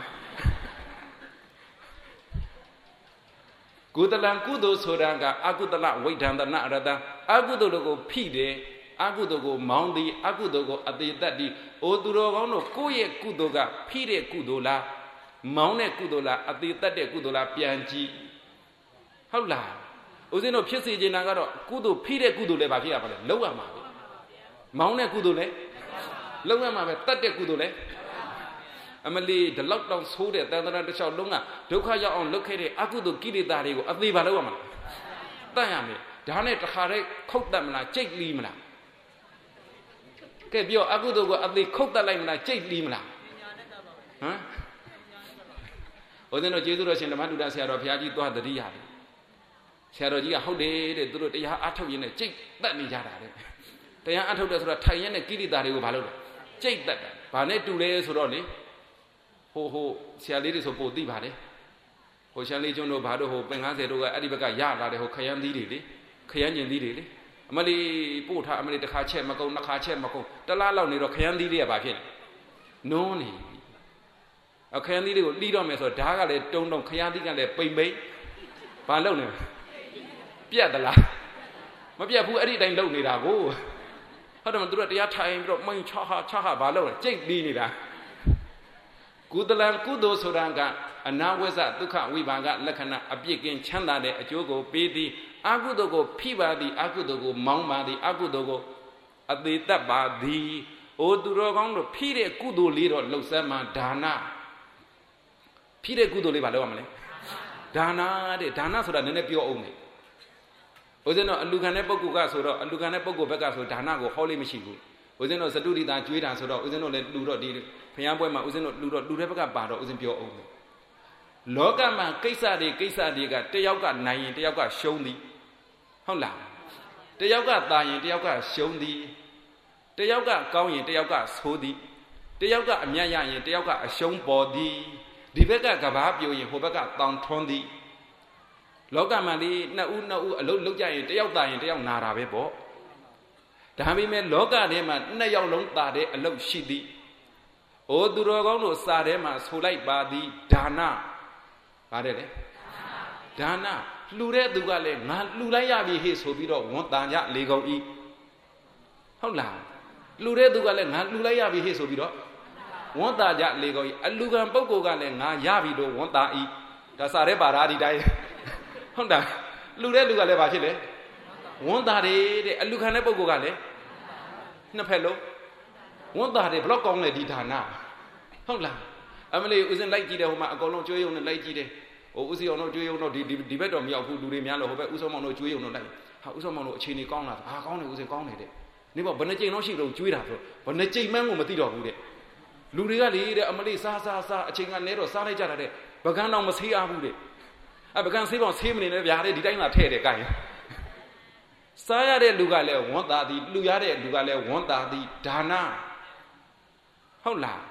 ကုသလံကုသိုလ်ဆိုတာကအကုသလဝိဒ္ဓံတနာရတံအကုသိုလ်ကိုဖိတယ်အကုသိုလ်ကိုမောင်းသည်အကုသိုလ်ကိုအသေးသက်သည်အိုသူတော်ကောင်းတို့ကိုယ့်ရဲ့ကုသိုလ်ကဖိတဲ့ကုသိုလ်လားမောင်းတဲ့ကုသိုလ်လားအသေးသက်တဲ့ကုသိုလ်လားပြန်ကြည့်ဟုတ်လားဦးဇင်းတို့ဖြစ်စေချင်တာကတော့ကုသိုလ်ဖိတဲ့ကုသိုလ်လည်းဘာဖြစ်ရပါလဲလောက်ရမှာပဲမောင်းတဲ့ကုသိုလ်လည်းလောက်ရမှာပဲတတ်တဲ့ကုသိုလ်လည်းအမလီဒီလောက်တောင်ဆိုးတဲ့တန်တရာတစ်လျှောက်လုံးကဒုက္ခရောက်အောင်လုပ်ခဲ့တဲ့အကုသိုလ်ကိလေသာတွေကိုအသေးပါလောက်ရမှာတတ်ရမယ်ဒါနဲ့တခါတည်းခုတ်တတ်မလားကြိတ်လီးမလားကဲပြောအကုသိုလ်ကိုအသေးခုတ်တတ်လိုက်မလားကြိတ်လီးမလားဟမ်ဦးဇင်းတို့ကျေးဇူးတော်ရှင်ဓမ္မတုဒ္ဒဆရာတော်ဘုရားကြီးသွားတတိရတယ်ဆရာတော်ကြီးကဟုတ်တယ်တဲ့သူတို့တရားအထုတ်ရင်းနဲ့ကြိတ်တက်နေကြတာတဲ့တရားအထုတ်တယ်ဆိုတော့ထိုင်ရင်းနဲ့ကိလေသာတွေကိုဘာလုပ်လဲကြိတ်တက်တာဘာနဲ့တူလဲဆိုတော့လေဟိုဟိုဆရာလေးတွေဆိုပို့သိပါတယ်ဟိုရှမ်းလေးကျွန်းတို့ဘာတို့ဟိုပင်၅၀တို့ကအဲ့ဒီဘက်ကရလာတယ်ဟိုခရမ်းသီးတွေလေခရမ်းကျင်သီးတွေလေအမလီပို့ထားအမလီတစ်ခါချက်မကုန်နှစ်ခါချက်မကုန်တလားလောက်နေတော့ခရမ်းသီးတွေကဘာဖြစ်လဲနုံးနေအခရမ်းသီးတွေကိုလှီးတော့မယ်ဆိုတော့ဓာတ်ကလည်းတုံတုံခရမ်းသီးကလည်းပိန်ပိန်ဘာလုပ်နေပြတ်သလားမပြတ်ဘူးအဲ့ဒီအတိုင်းလုပ်နေတာကိုဟုတ်တယ်မသူတို့တရားထိုင်ပြီးတော့မိန်ချဟာချဟာဘာလုပ်လဲကြိတ်ပြီးနေတာကုသလံကုသိုလ်ဆိုတာကအနာဝဇ္ဇဒုက္ခဝိပါကလက္ခဏာအပြစ်ကင်းချမ်းသာတဲ့အကျိုးကိုပေးသည်အကုသိုလ်ကိုဖိပါသည်အကုသိုလ်ကိုမောင်းပါသည်အကုသိုလ်ကိုအသေးသက်ပါသည်အိုသူတော်ကောင်းတို့ဖိတဲ့ကုသိုလ်လေးတော့လှုပ်ဆက်မှဒါနဖိတဲ့ကုသိုလ်လေးဘာလုပ်ရမလဲဒါနတဲ့ဒါနဆိုတာနည်းနည်းပြောအောင်မယ်ဦးဇင်းတို့အလူခံတဲ့ပုဂ္ဂိုလ်ကဆိုတော့အလူခံတဲ့ပုဂ္ဂိုလ်ဘက်ကဆိုဒါနကိုဟောလေးမရှိဘူးဦးဇင်းတို့စတုရိတာကျွေးတာဆိုတော့ဦးဇင်းတို့လည်းလူတော့ဒီဘုရားပွဲမှာဦးဇင်းတို့လူတော့လူတဲ့ဘက်ကပါတော့ဦးဇင်းပြောအောင်မယ်လောကမှာကိစ္စတွေကိစ္စတွေကတယောက်ကနိုင်ရင်တယောက်ကရှုံးသည်ဟုတ်လားတယောက်ကตายရင်တယောက်ကရှုံးသည်တယောက်ကကောင်းရင်တယောက်ကဆိုးသည်တယောက်ကအမြတ်ရရင်တယောက်ကအရှုံးပေါ်သည်ဒီဘက်ကကဘာပြိုရင်ဟိုဘက်ကတောင်ထွန်းသည်လောကမှာဒီနှစ်ဦးနှစ်ဦးအလုံးလုံးကြရင်တယောက်ตายရင်တယောက်နာတာပဲပေါ့ဒါပေမဲ့လောကထဲမှာနှစ်ယောက်လုံးตายတဲ့အလုပ်ရှိသည်။အိုသူတော်ကောင်းတို့စာထဲမှာဆိုလိုက်ပါသည်ဒါနပါတယ်လေဒါနလှူတဲ့သူကလည်းငါလှူလိုက်ရပြီဟေ့ဆိုပြီးတော့ဝန်တန်ကြလေကုန်ဤဟုတ်လားလှူတဲ့သူကလည်းငါလှူလိုက်ရပြီဟေ့ဆိုပြီးတော့ဝန်တန်ကြလေကုန်ဤအလူကံပုဂ္ဂိုလ်ကလည်းငါရပြီလို့ဝန်တန်ဤဒါစာထဲပါတာဒီတိုင်းဟုတ်တာလှူတဲ့လူကလည်းဘာဖြစ်လဲဝန်တာတယ်တဲ့အလူခံတဲ့ပုဂ္ဂိုလ်ကလည်းနှစ်ဖက်လုံးဝန်တာတယ်ဘလောက်ကောင်းလဲဒီဌာနဟုတ်လားအမလေးဦးစင်လိုက်ကြည့်တယ်ဟိုမှာအကောင်လုံးကျွေးရုံနဲ့လိုက်ကြည့်တယ်ဟိုဦးစီအောင်တို့ကျွေးရုံတော့ဒီဒီဘက်တော့မရောက်ဘူးလူတွေများလို့ဟိုဘက်ဦးစောမောင်တို့ကျွေးရုံတော့လိုက်ဟာဦးစောမောင်တို့အခြေအနေကောင်းလားဟာကောင်းတယ်ဦးစင်ကောင်းတယ်တဲ့နေပေါ့ဘယ်နှကြိမ်တော့ရှိတော့ကျွေးတာဆိုဘယ်နှကြိမ်မှန်းကိုမသိတော့ဘူးတဲ့လူတွေကလေတဲ့အမလေးစားစားစားအချိန်ကနဲတော့စားလိုက်ကြတာတဲ့ပကန်းတော့မဆေးအားဘူးတဲ့အပကန်းဆေးပေါင်းဆေးမနေနဲ့ဗျာတဲ့ဒီတိုင်းသာထဲ့တယ်ကြိုင်စားရတဲ့လူကလည်းဝန်တာသည်လှူရတဲ့လူကလည်းဝန်တာသည်ဒါနဟုတ်လား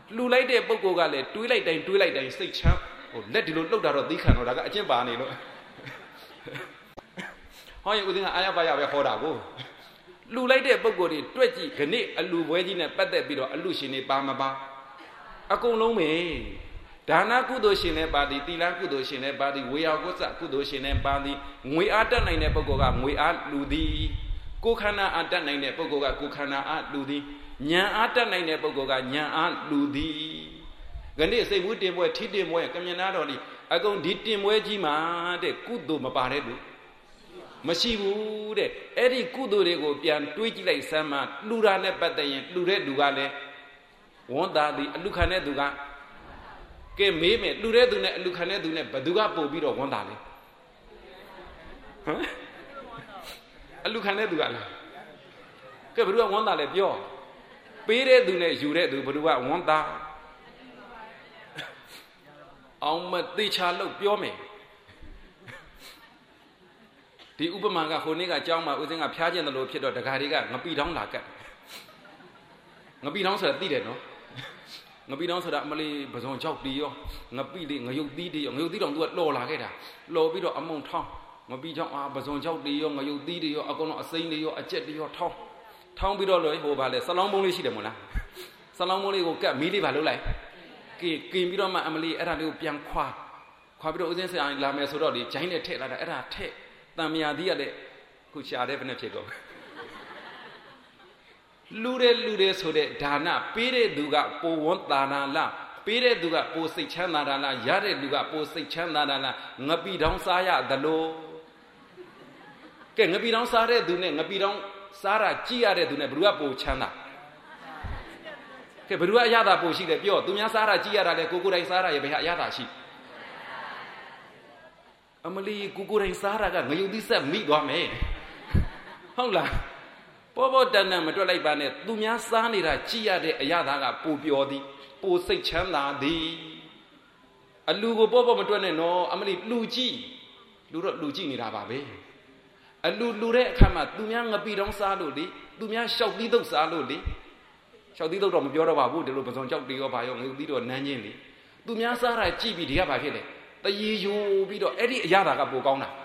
လှူလိုက်တဲ့ပုဂ္ဂိုလ်ကလည်းတွေးလိုက်တိုင်းတွေးလိုက်တိုင်းစိတ်ချမ်းဟိုလက်ဒီလိုလှုပ်တာတော့သီးခံတော့ဒါကအကျင့်ပါနေလို့ဟောရင်ဦးဇင်းကအာရပါရပဲဟောတာကိုလှူလိုက်တဲ့ပုဂ္ဂိုလ်တွေတွက်ကြည့်ခဏအလှူပွဲကြီးနဲ့ပတ်သက်ပြီးတော့အလှူရှင်တွေပါမပါအကုန်လုံးပဲဒါနကုသိုလ်ရှင်နဲ့ပါသည်သီလကုသိုလ်ရှင်နဲ့ပါသည်ဝေယကုသကုသိုလ်ရှင်နဲ့ပါသည်ငွေအားတက်နိုင်တဲ့ပုဂ္ဂိုလ်ကငွေအားလှူသည်ကိုယ်ခန္ဓာအားတက်နိုင်တဲ့ပုဂ္ဂိုလ်ကကိုယ်ခန္ဓာအားလှူသည်ဉာဏ်အားတက်နိုင်တဲ့ပုဂ္ဂိုလ်ကဉာဏ်အားလှူသည်ခဏစိတ်မှုတင်ပွဲထိတင်ပွဲကမြင်နာတော်ဒီအကုန်ဒီတင်ပွဲကြီးမှာတဲ့ကုသိုလ်မပါတဲ့လူမရှိဘူးတဲ့အဲ့ဒီကုသိုလ်တွေကိုပြန်တွေးကြည့်လိုက်စမ်းမှလှူတာနဲ့ပတ်သက်ရင်လှူတဲ့လူကလည်းဝန်တာသည်အလှခံတဲ့သူကကဲမေးမယ်လှူတဲ့သူနဲ့အလှခံတဲ့သူနဲ့ဘယ်သူကပို့ပြီးတော့ဝန်တာလဲဟမ်အလှခံတဲ့သူကလားကဲဘယ်သူကဝန်တာလဲပြောပေးတဲ့သူနဲ့ယူတဲ့သူဘယ်သူကဝန်တာအောင်မသိချာလို့ပြောမယ်ဒီဥပမာကဟိုနေ့ကကြောင်းမှာဦးစင်းကဖျားကျင်တယ်လို့ဖြစ်တော့ဒကာတွေကငပိတောင်းလာကတ်ငပိတောင်းဆိုတာသိတယ်နော်ငပိတောင်းဆိုတာအမလေးပဇွန်ကြောက်တီးရောငပိလေးငရုတ်သီးတီးရောငရုတ်သီးတောင်သူကလော်လာခဲ့တာလော်ပြီးတော့အမုံထောင်းငပိကြောင့်အာပဇွန်ကြောက်တီးရောငရုတ်သီးတွေရောအကုန်လုံးအစိမ့်တွေရောအကျက်တွေရောထောင်းထောင်းပြီးတော့လို့ဟိုပါလေဆလောင်းပုံးလေးရှိတယ်မို့လားဆလောင်းပုံးလေးကိုကတ်မီးလေးပါလုပ်လိုက်ကင်ကင်ပြီးတော့မှအမလေးအဲ့ဒါလေးကိုပြန်ခွာခွာပြီးတော့ဦးစင်းဆရာလာမယ်ဆိုတော့ဒီဂျိုင်းနဲ့ထည့်လာတာအဲ့ဒါထည့်တံမြာသီးကလည်းခုရှာတဲ့ဘယ်နဲ့ဖြစ်တော့လူတဲ့လူတဲ့ဆိုတဲ့ဒါနပေးတဲ့သူကပိုဝန်းတာနာလားပေးတဲ့သူကပိုစိတ်ချမ်းသာတာလားရတဲ့လူကပိုစိတ်ချမ်းသာတာလားငပိတောင်းစားရသလိုကဲငပိတောင်းစားတဲ့သူနဲ့ငပိတောင်းစားတာကြည့်ရတဲ့သူနဲ့ဘယ်သူကပိုချမ်းသာကဲဘယ်သူကအရသာပိုရှိတယ်ပြောသူများစားတာကြည့်ရတာလေကိုကိုတိုင်းစားတာရဲ့ဘယ်ဟာအရသာရှိအမလီကိုကိုတိုင်းစားတာကငရုတ်သီးဆက်မိသွားမယ်ဟုတ်လားပေါ်ပေါ်တန်တန်မတွက်လိုက်ပါနဲ့သူများစားနေတာကြည့်ရတဲ့အရသာကပိုပျော်သည်ပိုစိတ်ချမ်းသာသည်အလူကိုပေါ်ပေါ်မတွက်နဲ့နော်အမလီလူကြည့်လူတော့လူကြည့်နေတာပါပဲအလူလူတဲ့အခါမှာသူများငပိတောင်းစားလို့လေသူများရှောက်သီးသုတ်စားလို့လေရှောက်သီးသုတ်တော့မပြောတော့ပါဘူးဒီလိုပစုံကြောက်တေရောပါရောငရုတ်သီးတော့နန်းချင်းလေသူများစားတာကြည့်ပြီးဒီကဘာဖြစ်လဲတရေယိုပြီးတော့အဲ့ဒီအရသာကပိုကောင်းတာ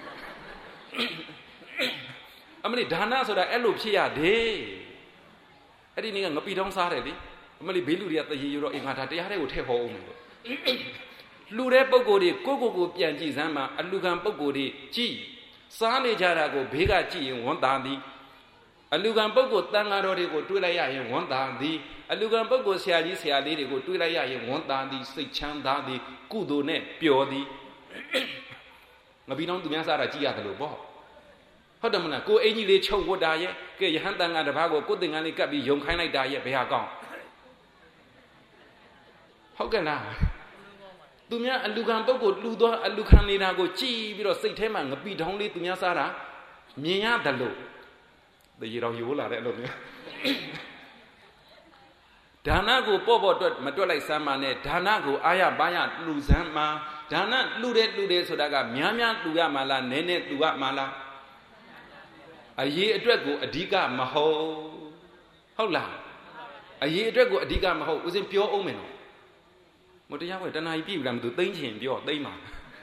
အမလီဒါနဆိုတာအဲ့လိုဖြစ်ရတယ်အဲ့ဒီနေ့ကငပိတောင်းစားတယ်လေအမလီဘေးလူတွေကတရေယိုတော့အင်္ဂါဒါတရားတွေကိုထည့်ဟောအောင်လို့လှူတဲ့ပုံကိုယ်တွေကိုကိုကိုပြန်ကြည့်စမ်းမှာအလှခံပုံကိုယ်တွေကြည့်စားနေကြတာကိုဘေးကကြည့်ရင်ဝန်တာသည်အလှခံပုဂ္ဂိုလ်တန်ဃာတော်တွေကိုတွေးလိုက်ရရင်ဝန်တာသည်အလှခံပုဂ္ဂိုလ်ဆရာကြီးဆရာလေးတွေကိုတွေးလိုက်ရရင်ဝန်တာသည်စိတ်ချမ်းသာသည်ကုသိုလ်နဲ့ပျော်သည်ငပိတောင်းသူများစားတာကြည့်ရတယ်လို့ပေါ့ဟုတ်တယ်မလားကိုအင်ကြီးလေးချုပ်ဝတ်တာရဲ့ကဲယဟန်တန်ဃာတစ်ပါးကိုကိုယ်တင်ငန်းလေးကပ်ပြီးယုံခိုင်းလိုက်တာရဲ့ဘယ်ဟာကောင်းဟုတ်ကဲ့လားသူများအလှခံပုဂ္ဂိုလ်လှူသောအလှခံနေတာကိုကြည့်ပြီးတော့စိတ်ထဲမှာငပိတောင်းလေးသူများစားတာမြင်ရတယ်လို့တရေတော်ရိုးလာတဲ့အဲ့လိုမျိုးဒါနကိုပေါ့ပေါ့တွက်မတွက်လိုက်စမ်းပါနဲ့ဒါနကိုအာရပါရလှူစမ်းမှာဒါနလှူတဲ့လှူတဲ့ဆိုတာကများများလှူရမှာလားနည်းနည်းလှူရမှာလားအရေးအတွက်ကိုအဓိကမဟုတ်ဟုတ်လားအရေးအတွက်ကိုအဓိကမဟုတ်ဦးစင်ပြောအောင်မယ်နော်မတရားပဲတဏှာကြီးပြည့်ပြီလားမသိသိမ့်ချင်ပြောသိမ့်ပါ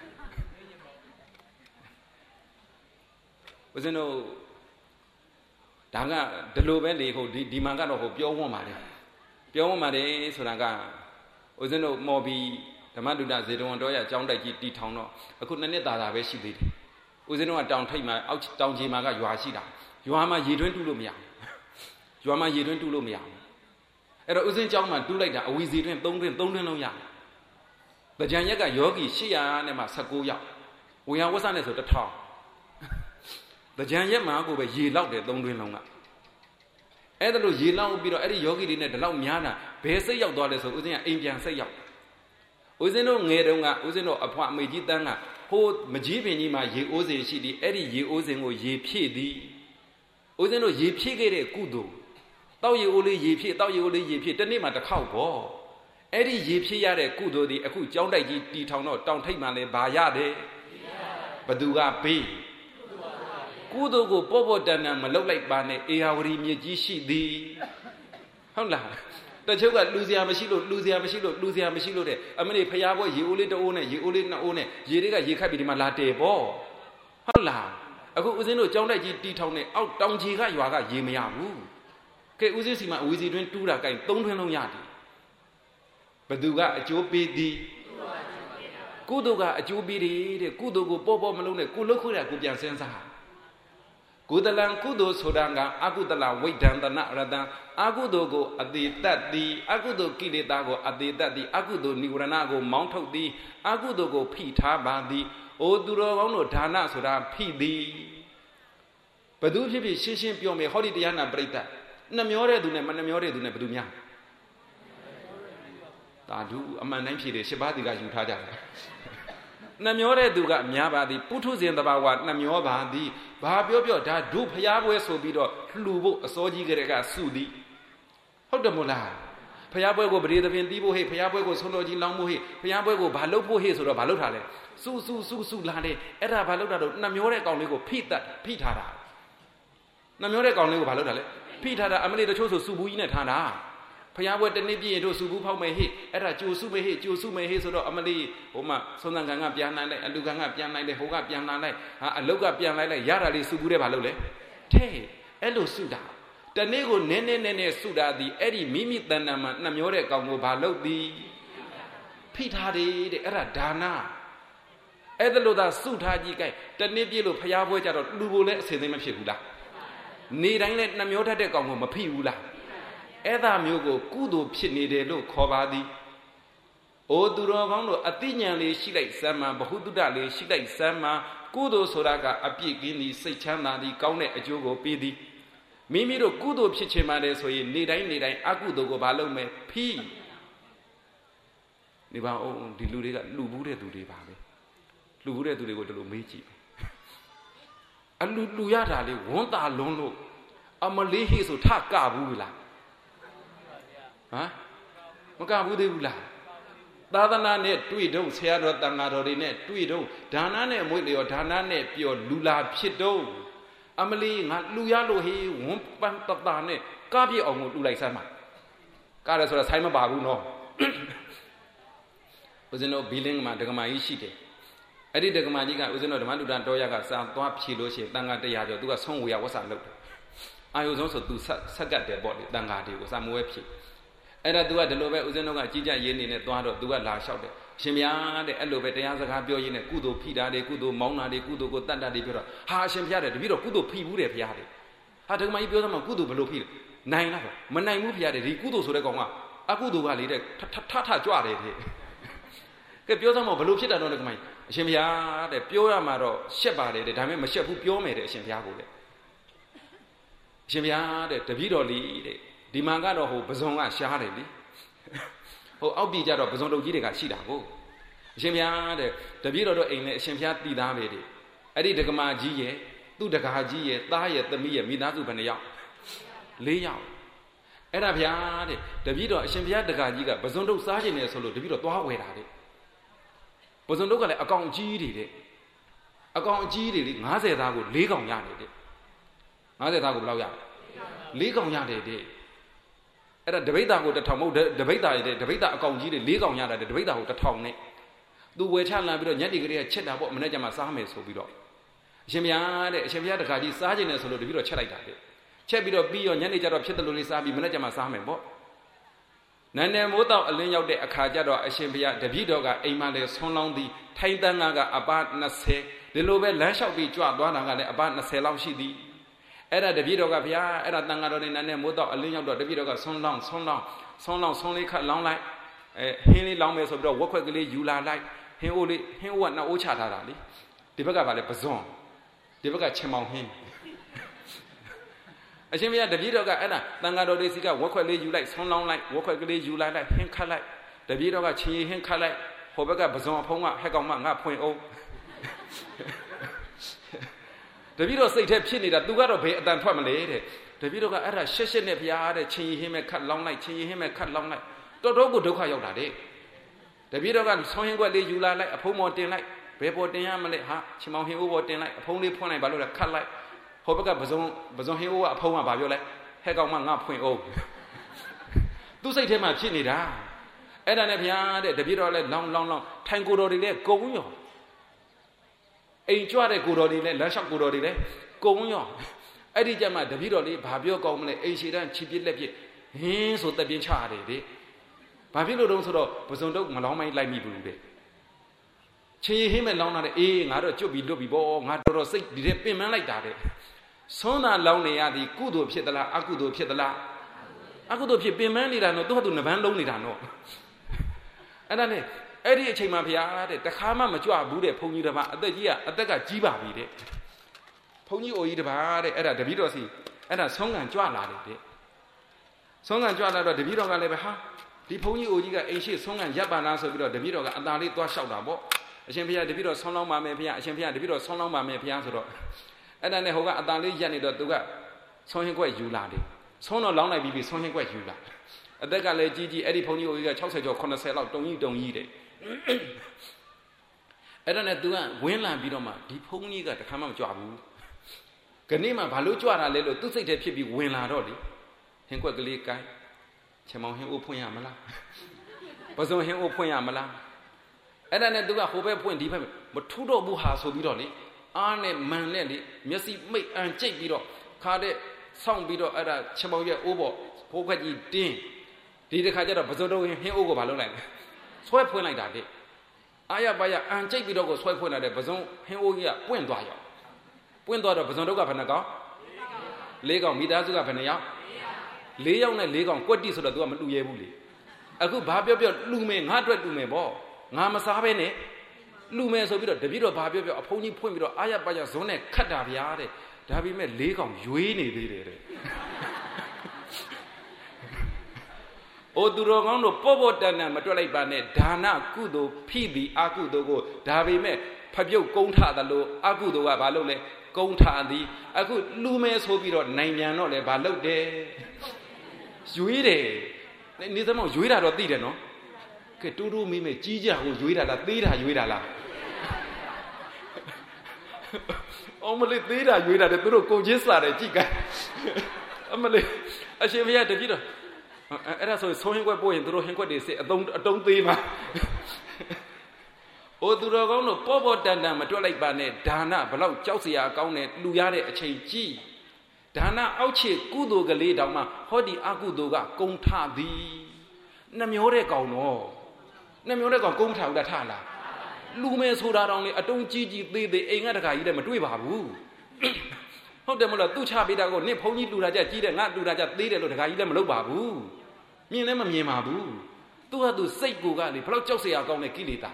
ဦးစင်တို့ဒါကဒီလိုပဲလေဟိုဒီဒီမှာကတော့ဟိုပြောဝန်းပါတယ်ပြောဝန်းပါတယ်ဆိုတာကဦးဇင်းတို့မော်ဘီဓမ္မတုဒ္ဒဇေတဝန်တော်ရအကြောင်းတိုက်ကြီးတီထောင်တော့အခုနှစ်နှစ်သာသာပဲရှိသေးတယ်ဦးဇင်းတို့ကတောင်ထိပ်မှာအောက်တောင်ကြီးမှာကရွာရှိတာရွာမှာရေတွင်းတူးလို့မရဘူးရွာမှာရေတွင်းတူးလို့မရဘူးအဲ့တော့ဦးဇင်းကျောင်းမှာတူးလိုက်တာအဝီစီတွင်းသုံးတွင်းသုံးတွင်းလုံးရတယ်ကြံရက်ကယောဂီ၈ရာနဲ့မှ၁၉ယောက်ဝေယဝဆနဲ့ဆိုတစ်ထောင်တကြံရက်မှာကိုပဲရေလောက်တယ်သုံးတွင်းလုံးကအဲ့ဒါလို့ရေလောက်ပြီးတော့အဲ့ဒီယောဂီတွေနဲ့ဒီလောက်များတာဘယ်စိတ်ရောက်သွားလဲဆိုဦးဇင်းကအိမ်ပြန်စိတ်ရောက်ဦးဇင်းတို့ငယ်တုန်းကဦးဇင်းတို့အဖွားအမေကြီးတန်းကဟိုမကြီးပင်ကြီးမှာရေအိုးစင်ရှိသည်အဲ့ဒီရေအိုးစင်ကိုရေဖြည့်သည်ဦးဇင်းတို့ရေဖြည့်ခဲ့တဲ့ကုသိုလ်တောက်ရေအိုးလေးရေဖြည့်တောက်ရေအိုးလေးရေဖြည့်တစ်နေ့မှာတစ်ခေါက်ပေါ့အဲ့ဒီရေဖြည့်ရတဲ့ကုသိုလ်ဒီအခုကျောင်းတိုက်ကြီးတီထောင်တော့တောင်ထိပ်မှလည်းဗာရတယ်ဘသူကဘေးကုသိုလ်ကိုပေါ့ပေါ့တန်တန်မလုပ်လိုက်ပါနဲ့အေယာဝတီမြစ်ကြီးရှိသည်ဟုတ်လားတချို့ကလူစရာမရှိလို့လူစရာမရှိလို့လူစရာမရှိလို့တဲ့အမလေးဖျားပွဲရေအိုးလေးတအိုးနဲ့ရေအိုးလေးနှစ်အိုးနဲ့ရေတွေကရေခတ်ပြီးဒီမှာလာတယ်ပေါ့ဟုတ်လားအခုဦးဇင်းတို့ကြောင်းတိုက်ကြီးတီထောင်နဲ့အောက်တောင်ကြီးကရွာကရေမရဘူးကဲဦးဇင်းစီမှာအဝီစီတွင်းတူးတာကိုင်သုံးထွင်းလုံးရတယ်ဘသူကအကျိုးပေးသည်ကုသိုလ်ကအကျိုးပေးတယ်တဲ့ကုသိုလ်ကိုပေါ်ပေါ်မလုံးနဲ့ကိုလှုပ်ခွေးတာကိုပြန်စဉ်းစားကုသလံကုသိုလ်ဆိုတာကအကုသလဝိဒ္ဒန္တနရတံအကုသိုလ်ကိုအတိတတ်သည်အကုသိုလ်ကိလေသာကိုအတိတတ်သည်အကုသိုလ်និဝရဏကိုမောင်းထုတ်သည်အကုသိုလ်ကိုဖိထားပါသည်အိုသူတော်ကောင်းတို့ဒါနဆိုတာဖိသည်ဘသူဖြစ်ဖြစ်ရှင်းရှင်းပြောမယ်ဟောဒီတရားနာပရိသတ်နှမျောတဲ့သူနဲ့မနှမျောတဲ့သူနဲ့ဘသူများသာဓုအမှန်တိုင်းဖြစ်တယ်ရှစ်ပါးသူကယူထားကြတယ်နှမျောတဲ့သူကများပါသည်ပုထုဇဉ်တဘာဝနှမျောပါသည်ဘာပြောပြောဒါဒုဖျားပွဲဆိုပြီးတော့လှူဖို့အစောကြီးကလေးကစုသည်ဟုတ်တယ်မို့လားဖျားပွဲကိုပရိသဖြင့်တီးဖို့ဟဲ့ဖျားပွဲကိုဆုံးတော်ကြီးလောင်းဖို့ဟဲ့ဖျားပွဲကိုဘာလုပ်ဖို့ဟဲ့ဆိုတော့ဘာလုပ်ထားလဲစုစုစုစုလာတယ်အဲ့ဒါဘာလုပ်တာတော့နှမျောတဲ့ကောင်လေးကိုဖိတတ်ဖိထားတာနှမျောတဲ့ကောင်လေးကိုဘာလုပ်တာလဲဖိထားတာအမလေးတချို့ဆိုစုဘူးကြီးနဲ့ထားတာဖျားပွဲတနေ့ပြည့်ရင်တို့စုဘူးဖောက်မယ်ဟဲ့အဲ့ဒါကြိုစုမယ်ဟဲ့ကြိုစုမယ်ဟဲ့ဆိုတော့အမလေးဟိုမှာဆုံးသံကန်ကပြန်နိုင်လိုက်အလူကန်ကပြန်နိုင်တယ်ဟိုကပြန်လာလိုက်ဟာအလုတ်ကပြန်လိုက်လိုက်ရတာလေးစုဘူးတဲ့ဘာလုပ်လဲထဲအဲ့လိုစုတာတနေ့ကိုနည်းနည်းနည်းနည်းစုတာသည်အဲ့ဒီမိမိတဏ္ဍာမှာနှမျောတဲ့ကောင်ကိုဘာလုပ်သည်ဖိထားတယ်တဲ့အဲ့ဒါဒါနအဲ့ဒါလို့သာစုထားကြည့်ကြိုက်တနေ့ပြည့်လို့ဖျားပွဲကြတော့လူကိုလည်းအစင်သိမဖြစ်ဘူးလားနေတိုင်းလည်းနှမျောတတ်တဲ့ကောင်ကိုမဖိဘူးလားအဲ့ဒါမျိုးကိုကုသိုလ်ဖြစ်နေတယ်လို့ခေါ်ပါသည်။အိုသူတော်ကောင်းတို့အတိညာလေးရှိလိုက်စမ်းမှဘဟုတုတလေးရှိလိုက်စမ်းမှကုသိုလ်ဆိုတာကအပြည့်ကင်းသည်စိတ်ချမ်းသာသည်ကောင်းတဲ့အကျိုးကိုပေးသည်။မိမိတို့ကုသိုလ်ဖြစ်ချင်ပါတယ်ဆိုရင်နေတိုင်းနေတိုင်းအကုသိုလ်ကိုမလုပ်မယ်ဖိ။နေပါအောင်ဒီလူတွေကလှူဘူးတဲ့သူတွေပါပဲ။လှူဘူးတဲ့သူတွေကိုဒီလိုမေးကြည့်။အလူလူရတာလေးဝန်းတာလွန်းလို့အမလေးဟေးဆိုထကဘူးလား။ဟမ်မကဘူးသေးဘူးလားသာသနာနဲ့တွေ့တော့ဆရာတော်တန်ဃာတော်တွေနဲ့တွေ့တော့ဒါနနဲ့မွေးလျော်ဒါနနဲ့ပြောလူလာဖြစ်တော့အမလီငါလူရလို့ဟေးဝန်းပန်းတတာနဲ့ကားပြည့်အောင်ကိုလူလိုက်စမ်းပါကားရဆိုတာဆိုင်မပါဘူးနော်ဦးဇင်းတို့ဘီလင်းမှာဒကမာကြီးရှိတယ်အဲ့ဒီဒကမာကြီးကဦးဇင်းတို့ဓမ္မလူဒ္ဒတော်ရကစာသွားဖြေလို့ရှိရင်တန်ဃာတရားကျော်သူကဆုံးဝေယဝဆလုပ်တယ်အာယုံဆုံးဆိုသူဆက်ကတ်တယ်ပေါ့လေတန်ဃာတွေကိုစာမွေးဖြေအဲ့ဒါ तू ကဒီလိုပဲဦးဇင်းတို့ကကြီးကြပ်ရင်းနေနဲ့သွားတော့ तू ကလာလျှောက်တယ်ရှင်ဗျာတဲ့အဲ့လိုပဲတရားစကားပြောရင်းနဲ့ကုသိုလ်ဖိတာတွေကုသိုလ်မောင်းတာတွေကုသိုလ်ကိုတတ်တာတွေပြောတော့ဟာရှင်ဗျာတဲ့တပည့်တော်ကုသိုလ်ဖိဘူးတယ်ဗျာတဲ့ဟာဒကမကြီးပြောသမှာကုသိုလ်ဘယ်လိုဖိလဲနိုင်လားမနိုင်ဘူးဗျာတဲ့ဒီကုသိုလ်ဆိုတဲ့ကောင်ကအကုသိုလ်ကလေတဲ့ထထထကြွတယ်တဲ့ကဲပြောသမှာဘယ်လိုဖြစ်တာတော့ဒကမကြီးအရှင်ဗျာတဲ့ပြောရမှာတော့ရှက်ပါတယ်တဲ့ဒါပေမဲ့မရှက်ဘူးပြောမယ်တဲ့အရှင်ဗျာကိုတဲ့အရှင်ဗျာတဲ့တပည့်တော်လေးတဲ့ဒီမှာကတော့ဟိုပဇွန်ကရှားတယ်လေဟိုအောက်ပြည်ကြတော့ပဇွန်တုတ်ကြီးတွေကရှိတာကိုအရှင်ဘုရားတဲ့တပည့်တော်တို့အိမ်နဲ့အရှင်ဘုရားတည်သားပဲတဲ့အဲ့ဒီဒကမာကြီးရဲ့သူ့ဒကာကြီးရဲ့သားရဲ့သမီးရဲ့မိသားစုဘယ်နှယောက်လေးယောက်အဲ့ဒါဘုရားတဲ့တပည့်တော်အရှင်ဘုရားဒကာကြီးကပဇွန်တုတ်စားခြင်းနဲ့ဆိုလို့တပည့်တော်သွားဝယ်တာတဲ့ပဇွန်တုတ်ကလည်းအကောင်ကြီးတွေတဲ့အကောင်အကြီးတွေလေငါးဆယ်သားကို၄កောင်ရတယ်တဲ့ငါးဆယ်သားကိုဘယ်လောက်ရလဲ၄កောင်ရတယ်တဲ့အဲ့ဒါတပိဋ္ဌာကိုတစ်ထောင်မဟုတ်တပိဋ္ဌာရတဲ့တပိဋ္ဌာအကောင်ကြီးတွေ၄កောင်ရတာတဲ့တပိဋ္ဌာကိုတစ်ထောင်နဲ့သူဝယ်ချလန်ပြီးတော့ညက်တီကလေးကချက်တာပေါ့မနေ့ကမှစားမယ်ဆိုပြီးတော့အရှင်ဘုရားတဲ့အရှင်ဘုရားတခါကြီးစားခြင်းနဲ့ဆိုလို့တပည့်တော်ချက်လိုက်တာတဲ့ချက်ပြီးတော့ပြီးရောညနေကျတော့ဖြစ်တယ်လို့လေးစားပြီးမနေ့ကမှစားမယ်ပေါ့နန်းနယ်မိုးတောင်အလင်းရောက်တဲ့အခါကျတော့အရှင်ဘုရားတပည့်တော်ကအိမ်မှာလေဆွန်းလောင်းသည်ထိုင်တန်းကအပနှစ်ဆယ်ဒီလိုပဲလမ်းလျှောက်ပြီးကြွသွားတာကလည်းအပနှစ်ဆယ်လောက်ရှိသည်အဲ့ဒါတပည့်တော်ကဘုရားအဲ့ဒါတန်ဃာတော်တွေနာနဲ့မိုးတော့အလင်းရောက်တော့တပည့်တော်ကဆွန်းလောင်းဆွန်းလောင်းဆွန်းလောင်းဆွန်းလေးခတ်လောင်းလိုက်အဲဟင်းလေးလောင်းမယ်ဆိုပြီးတော့ဝက်ခွက်ကလေးယူလာလိုက်ဟင်းအိုးလေးဟင်းအိုးကနှစ်အိုးချထားတာလေဒီဘက်ကဗာလဲပဇွန်ဒီဘက်ကချင်မောင်ဟင်းအရှင်ဘုရားတပည့်တော်ကအဲ့ဒါတန်ဃာတော်တွေစီကဝက်ခွက်လေးယူလိုက်ဆွန်းလောင်းလိုက်ဝက်ခွက်ကလေးယူလာလိုက်ဟင်းခတ်လိုက်တပည့်တော်ကချင်ရည်ဟင်းခတ်လိုက်ဟိုဘက်ကပဇွန်အဖုံးကဟဲ့ကောင်မငါဖွင့်အောင်တပည့်တော်စိတ်ထဲဖြစ်နေတာသူကတော့ဘယ်အတန်ထွက်မလဲတဲ့တပည့်တော်ကအဲ့ဒါရှက်ရှက်နဲ့ဘုရားတဲ့ချင်းရည်ဟင်းမဲ့ခတ်လောင်းလိုက်ချင်းရည်ဟင်းမဲ့ခတ်လောင်းလိုက်တော်တော်ကိုဒုက္ခရောက်တာတဲ့တပည့်တော်ကဆောင်းရင်ခွက်လေးယူလာလိုက်အဖုံးပေါ်တင်လိုက်ဘယ်ပေါ်တင်ရမလဲဟာချင်မောင်ဟင်းအိုးပေါ်တင်လိုက်အဖုံးလေးဖွင့်လိုက်ဘာလို့လဲခတ်လိုက်ဟိုဘက်ကပဇွန်ပဇွန်ဟင်းအိုးကအဖုံးကဘာပြောလဲဟဲ့ကောင်မငါဖွင့်အောင်သူသူစိတ်ထဲမှာဖြစ်နေတာအဲ့ဒါနဲ့ဗျာတဲ့တပည့်တော်လည်းလောင်းလောင်းလောင်းထိုင်ကိုတော်တွေလည်းကုံရောအိမ်ကြွတဲ့ကိုတော်တွေလည်းလမ်းလျှောက်ကိုတော်တွေလည်းကုံရောအဲ့ဒီကြမှာတပည့်တော်လေးဘာပြောကောင်းမလဲအိမ်ရှိတန်းချီပြစ်လက်ပြစ်ဟင်းဆိုတက်ပြင်းချရတယ်တဲ့ဘာဖြစ်လို့တုံးဆိုတော့ပစုံတော့မလောင်းမိုင်းလိုက်မိဘူးတဲ့ချင်းဟင်းမဲ့လောင်းတာတဲ့အေးငါတော့ကျွတ်ပြီးလွတ်ပြီးပေါ့ငါတော်တော်စိတ်ဒီတဲ့ပင်ပန်းလိုက်တာတဲ့ဆွမ်းသာလောင်းနေရသည်ကုသိုလ်ဖြစ်သလားအကုသိုလ်ဖြစ်သလားအကုသိုလ်ဖြစ်ပင်ပန်းနေတာနော်သူ့ဟာသူနှပန်းလုံးနေတာနော်အဲ့ဒါနဲ့အဲ့ဒီအချိန်မှာဘုရားတဲ့တခါမှမကြွဘူးတဲ့ဘုန်းကြီးတစ်ပါးအသက်ကြီးကအသက်ကကြီးပါပြီတဲ့ဘုန်းကြီးအိုကြီးတစ်ပါးတဲ့အဲ့ဒါတပည့်တော်စီအဲ့ဒါဆုံးခံကြွလာတယ်တဲ့ဆုံးခံကြွလာတော့တပည့်တော်ကလည်းပဲဟာဒီဘုန်းကြီးအိုကြီးကအိမ်ရှိဆုံးခံရပ်ပါလားဆိုပြီးတော့တပည့်တော်ကအသာလေးသွားလျှောက်တာပေါ့အရှင်ဘုရားတပည့်တော်ဆောင်းလောင်းပါမယ်ဘုရားအရှင်ဘုရားတပည့်တော်ဆောင်းလောင်းပါမယ်ဘုရားဆိုတော့အဲ့ဒါနဲ့ဟိုကအသာလေးရက်နေတော့သူကဆောင်းရင်ခွက်ယူလာတယ်ဆောင်းတော့လောင်းလိုက်ပြီးပြီးဆောင်းရင်ခွက်ယူလာအသက်ကလည်းကြီးကြီးအဲ့ဒီဘုန်းကြီးအိုကြီးက၆၀ကျော်၇၀လောက်တုံကြီးတုံကြီးတယ်အဲ့ဒါနဲ့သူကဝင်းလန်ပြီးတော့မှဒီဘုန်းကြီးကတခါမှမကြွဘူးခဏမှဘာလို့ကြွတာလဲလို့သူ့စိတ်ထဲဖြစ်ပြီးဝင်လာတော့လေဟင်းခွက်ကလေးကိုင်းချမောင်ဟင်းအိုးဖွင့်ရမလားပစုံဟင်းအိုးဖွင့်ရမလားအဲ့ဒါနဲ့သူကဟိုဘက်ဖွင့်ဒီဘက်မထူတော့ဘူးဟာဆိုပြီးတော့လေအားနဲ့မန်နဲ့လေမျက်စိမိတ်အန်ကြိတ်ပြီးတော့ခါတဲ့ဆောင်းပြီးတော့အဲ့ဒါချမောင်ရဲ့အိုးပေါ့ဘိုးခွက်ကြီးတင်းဒီတစ်ခါကျတော့ပစုံတော့ဟင်းအိုးကိုဘာလုပ်လိုက်လဲဆွဲဖွင့်လိုက်တာတဲ့အာရပါရအန်ကြိတ်ပြီးတော့ကိုဆွဲဖွင့်လာတဲ့ပစုံဟင်းအိုးကြီးကပွင့်သွားရောပွင့်သွားတော့ပစုံတော့ကဘယ်နှကောင်လေးကောင်မိသားစုကဘယ်နှယောက်လေးယောက်နဲ့လေးကောင်ကွက်တိဆိုတော့ तू ကမတူရဲဘူးလေအခုဘာပြောပြောလူမယ်ငါအတွက်လူမယ်ပေါ့ငါမစားဘဲနဲ့လူမယ်ဆိုပြီးတော့တပည့်တော်ဘာပြောပြောအဖုံးကြီးဖွင့်ပြီးတော့အာရပါရဇွန်းနဲ့ခတ်တာဗျာတဲ့ဒါပေမဲ့လေးကောင်ရွေးနေသေးတယ်တဲ့အိုသူတော်ကောင်းတို့ပေါ့ပေါ့တန်တန်မတွက်လိုက်ပါနဲ့ဒါနကုသိုလ်ဖိပြီးအကုသိုလ်ကိုဒါပေမဲ့ဖပြုတ်ကုန်းထသလိုအကုသိုလ်ကဘာလုပ်လဲကုန်းထသည်အခုလူမယ်ဆိုပြီးတော့နိုင်မြန်တော့လဲဘာလုပ်တယ်ရွေးတယ်နေသမောင်ရွေးတာတော့သိတယ်နော်ကဲတူတူမိမေကြီးကြကိုရွေးတာလားသေးတာရွေးတာလားအောင်မလေးသေးတာရွေးတာတဲ့သူတို့ကိုချင်းစားတယ်ကြည့်ကဲအမလေးအရှင်ဘုရားတပည့်တော်အဲ့ဒါဆိုဆုံးဟင်းခွက်ပို့ရင်သူတို့ဟင်းခွက်တွေစစ်အတုံးအတုံးသေးမှာအိုသူတော်ကောင်းတို့ပေါ့ပေါ့တန်တန်မတွက်လိုက်ပါနဲ့ဒါနဘလောက်ကြောက်စရာကောင်းတယ်လူရတဲ့အချိန်ကြီးဒါနအောက်ခြေကုသိုလ်ကလေးတောင်မှဟောဒီအကုသိုလ်ကကုံထသည်နှမျောတဲ့ကောင်တော့နှမျောတဲ့ကောင်ကုံထအောင်လားထလားလူမဲဆိုတာတောင်လေအတုံးကြီးကြီးသေးသေးအိမ်ကတခါကြီးလည်းမတွေ့ပါဘူးဟုတ်တယ်မလားသူ့ချပေးတာကိုနင့်ဘုန်းကြီးလူတာကြကြီးတယ်ငါလူတာကြသေးတယ်လို့တခါကြီးလည်းမလုပ်ပါဘူးမြင်လည်းမမြင်ပါဘူးသူကသူစိတ်ကိုကလေဘလောက်ကြောက်စရာကောင်းတဲ့ကိလေသာ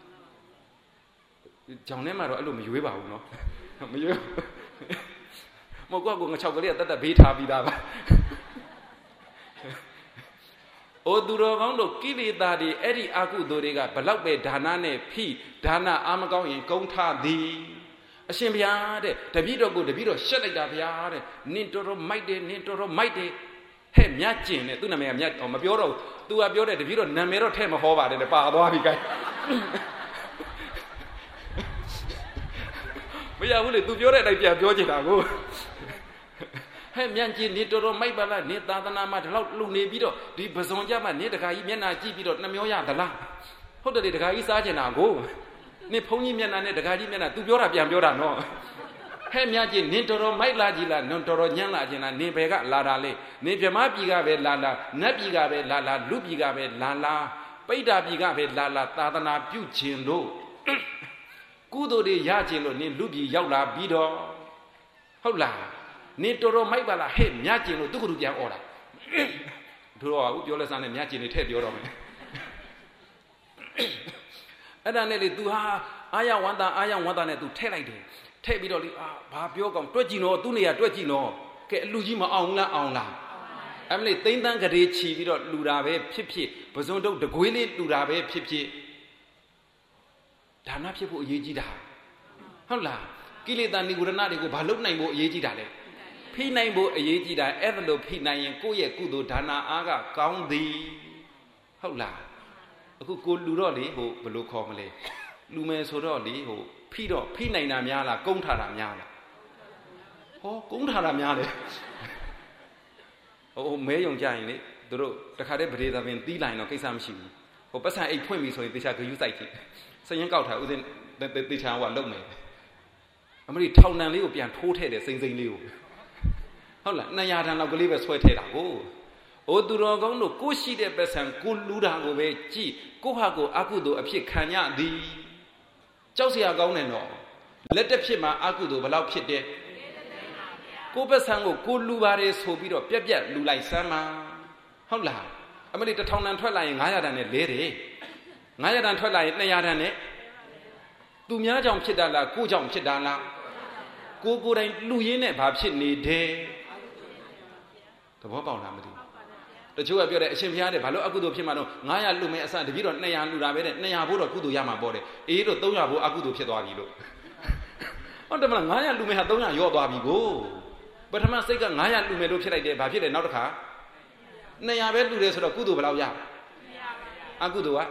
ကြောင်ထဲမှာတော့အဲ့လိုမရွေးပါဘူးနော်မရွေးမဟုတ်ကောငါ၆ကလေးကတတ်တတ်ဘေးထားပြီးသားပါအိုသူတော်ကောင်းတို့ကိလေသာတွေအဲ့ဒီအကုသိုလ်တွေကဘလောက်ပဲဒါနနဲ့ဖိဒါနအာမကောင်းရင်ကုံထသည်အရှင်ဘုရားတဲ့တပည့်တော်ကိုတပည့်တော်ရှက်လိုက်တာဘုရားတဲ့နင်တော်တော်မိုက်တယ်နင်တော်တော်မိုက်တယ်ဟဲ့မြတ်ကျင်တဲ့သူ့နာမည်ကမြတ်မပြောတော့သူကပြောတဲ့တပည့်တော်နာမည်တော့ထဲ့မဟောပါတယ်တဲ့ပါသွားပြီ gain မရဘူးလေသူပြောတဲ့အတိုင်းပြန်ပြောချင်တာကိုဟဲ့မြန်ကြီးနေတော်တော်မိုက်ပါလားနေသာသနာမှာဒီလောက်လူနေပြီးတော့ဒီပဇွန်ကြမှာနေတခါကြီးမျက်နှာကြည့်ပြီးတော့နှမျောရသလားဟုတ်တယ်လေတခါကြီးစားချင်တာကိုနေဖုန်းကြီးမျက်နှာနဲ့တခါကြီးမျက်နှာ तू ပြောတာပြန်ပြောတာနော်ဟဲ့မြန်ကြီးနေတော်တော်မိုက်လာကြီးလားတော်တော်ညံ့လာခြင်းလားနေဘယ်ကလာတာလေနေဗြဟ္မပြည်ကပဲလာလာနတ်ပြည်ကပဲလာလာလူပြည်ကပဲလာလာပိဋ္ဌာပြည်ကပဲလာလာသာသနာပြုခြင်းတို့ကုသိုလ်တွေရခြင်းလို့နင်လူပြည်ရောက်လာပြီးတော့ဟုတ်လားနေတော်တော်မိုက်ပါလားဟဲ့မြတ်ကျင်လို့သူကလူပြန်អော်တာတို့တော့အခုပြောလဲစားနဲ့မြတ်ကျင်နေထည့်ပြောတော့မယ်အဲ့ဒါနဲ့လေ तू ဟာအာရဝန္တာအာရဝန္တာနဲ့ तू ထည့်လိုက်တယ်ထည့်ပြီးတော့လေအာဘာပြောကောင်တွက်ကြည့်နော်သူ့နေရာတွက်ကြည့်နော်ကဲအလူကြီးမအောင်လားအောင်လားအဲ့မလေးသိန်းတန်းကလေးချီပြီးတော့လူတာပဲဖြစ်ဖြစ်ပဇွန်တုတ်တကွေးလေးလူတာပဲဖြစ်ဖြစ်ဒါနဖြစ်ဖို့အရေးကြီးတာဟုတ်လားကိလေသာနိဂုရဏတွေကိုဘာလုပ်နိုင်ဖို့အရေးကြီးတာလဲဖိနိုင်ဖို့အရေးကြီးတာအဲ့ဒါလို့ဖိနိုင်ရင်ကိုယ့်ရဲ့ကုသိုလ်ဒါနအားကကောင်းသည်ဟုတ်လားအခုကိုလူတော့လေဟိုဘယ်လိုခေါ်မလဲလူမယ်ဆိုတော့လေဟိုဖိတော့ဖိနိုင်တာများလားကုန်းထားတာများလားဟောကုန်းထားတာများတယ်ဟိုမဲယုံကြရင်လေသူတို့တခါတည်းဗရေသာပင်တီးလိုက်တော့ကိစ္စမရှိဘူးဟိုပတ်စံအိတ်ဖွင့်ပြီဆိုရင်တေချာဂယူးစိုက်ကြည့်စရင်ကောက်ထားဥစဉ်တေချာကလုံမယ်အမရိထောင်တန်လေးကိုပြန်ထိုးထည့်တယ်စိမ့်စိမ့်လေးကိုဟုတ်လားနှစ်ရာတန်လောက်ကလေးပဲဆွဲထည့်တာကိုအိုသူတော်ကောင်းတို့ကိုရှိတဲ့ပတ်စံကိုလူတာကိုပဲကြည့်ကိုဟာကိုအကုသိုလ်အဖြစ်ခံရသည်ကြောက်စရာကောင်းတယ်နော်လက်တစ်ဖြစ်မှာအကုသိုလ်ဘယ်လောက်ဖြစ်တယ်ကိုပတ်စံကိုကိုလူပါတယ်ဆိုပြီးတော့ပြက်ပြက်လူလိုက်စမ်းမှာဟုတ်လားအမရိတစ်ထောင်တန်ထွက်လာရင်ငါးရာတန်နဲ့လဲတယ်ငါးရာတန်ထွက်လာရင်နှစ်ရာတန်နဲ့သူများကြောင့်ဖြစ်တာလားကိုကြောင့်ဖြစ်တာလားကိုကိုယ်တိုင်လူရင်းနဲ့ဘာဖြစ်နေတယ်သဘောပေါက်လားမသိဘူးတချို့ကပြောတယ်အရှင်ဘုရားတဲ့ဘာလို့အကုသိုလ်ဖြစ်မှာတော့ငါးရာလူမဲအစတပြည့်တော့နှစ်ရာလူတာပဲတဲ့နှစ်ရာဘိုးတော့ကုသိုလ်ရမှာပေါ့တဲ့အေးတော့သုံးရာဘိုးအကုသိုလ်ဖြစ်သွားပြီလို့ဟုတ်တယ်မလားငါးရာလူမဲဟာသုံးရာရော့သွားပြီကိုပထမစိတ်ကငါးရာလူမဲလို့ဖြစ်လိုက်တယ်ဘာဖြစ်တယ်နောက်တစ်ခါနှစ်ရာပဲလူတယ်ဆိုတော့ကုသိုလ်ဘယ်လောက်ရအကုသိုလ်က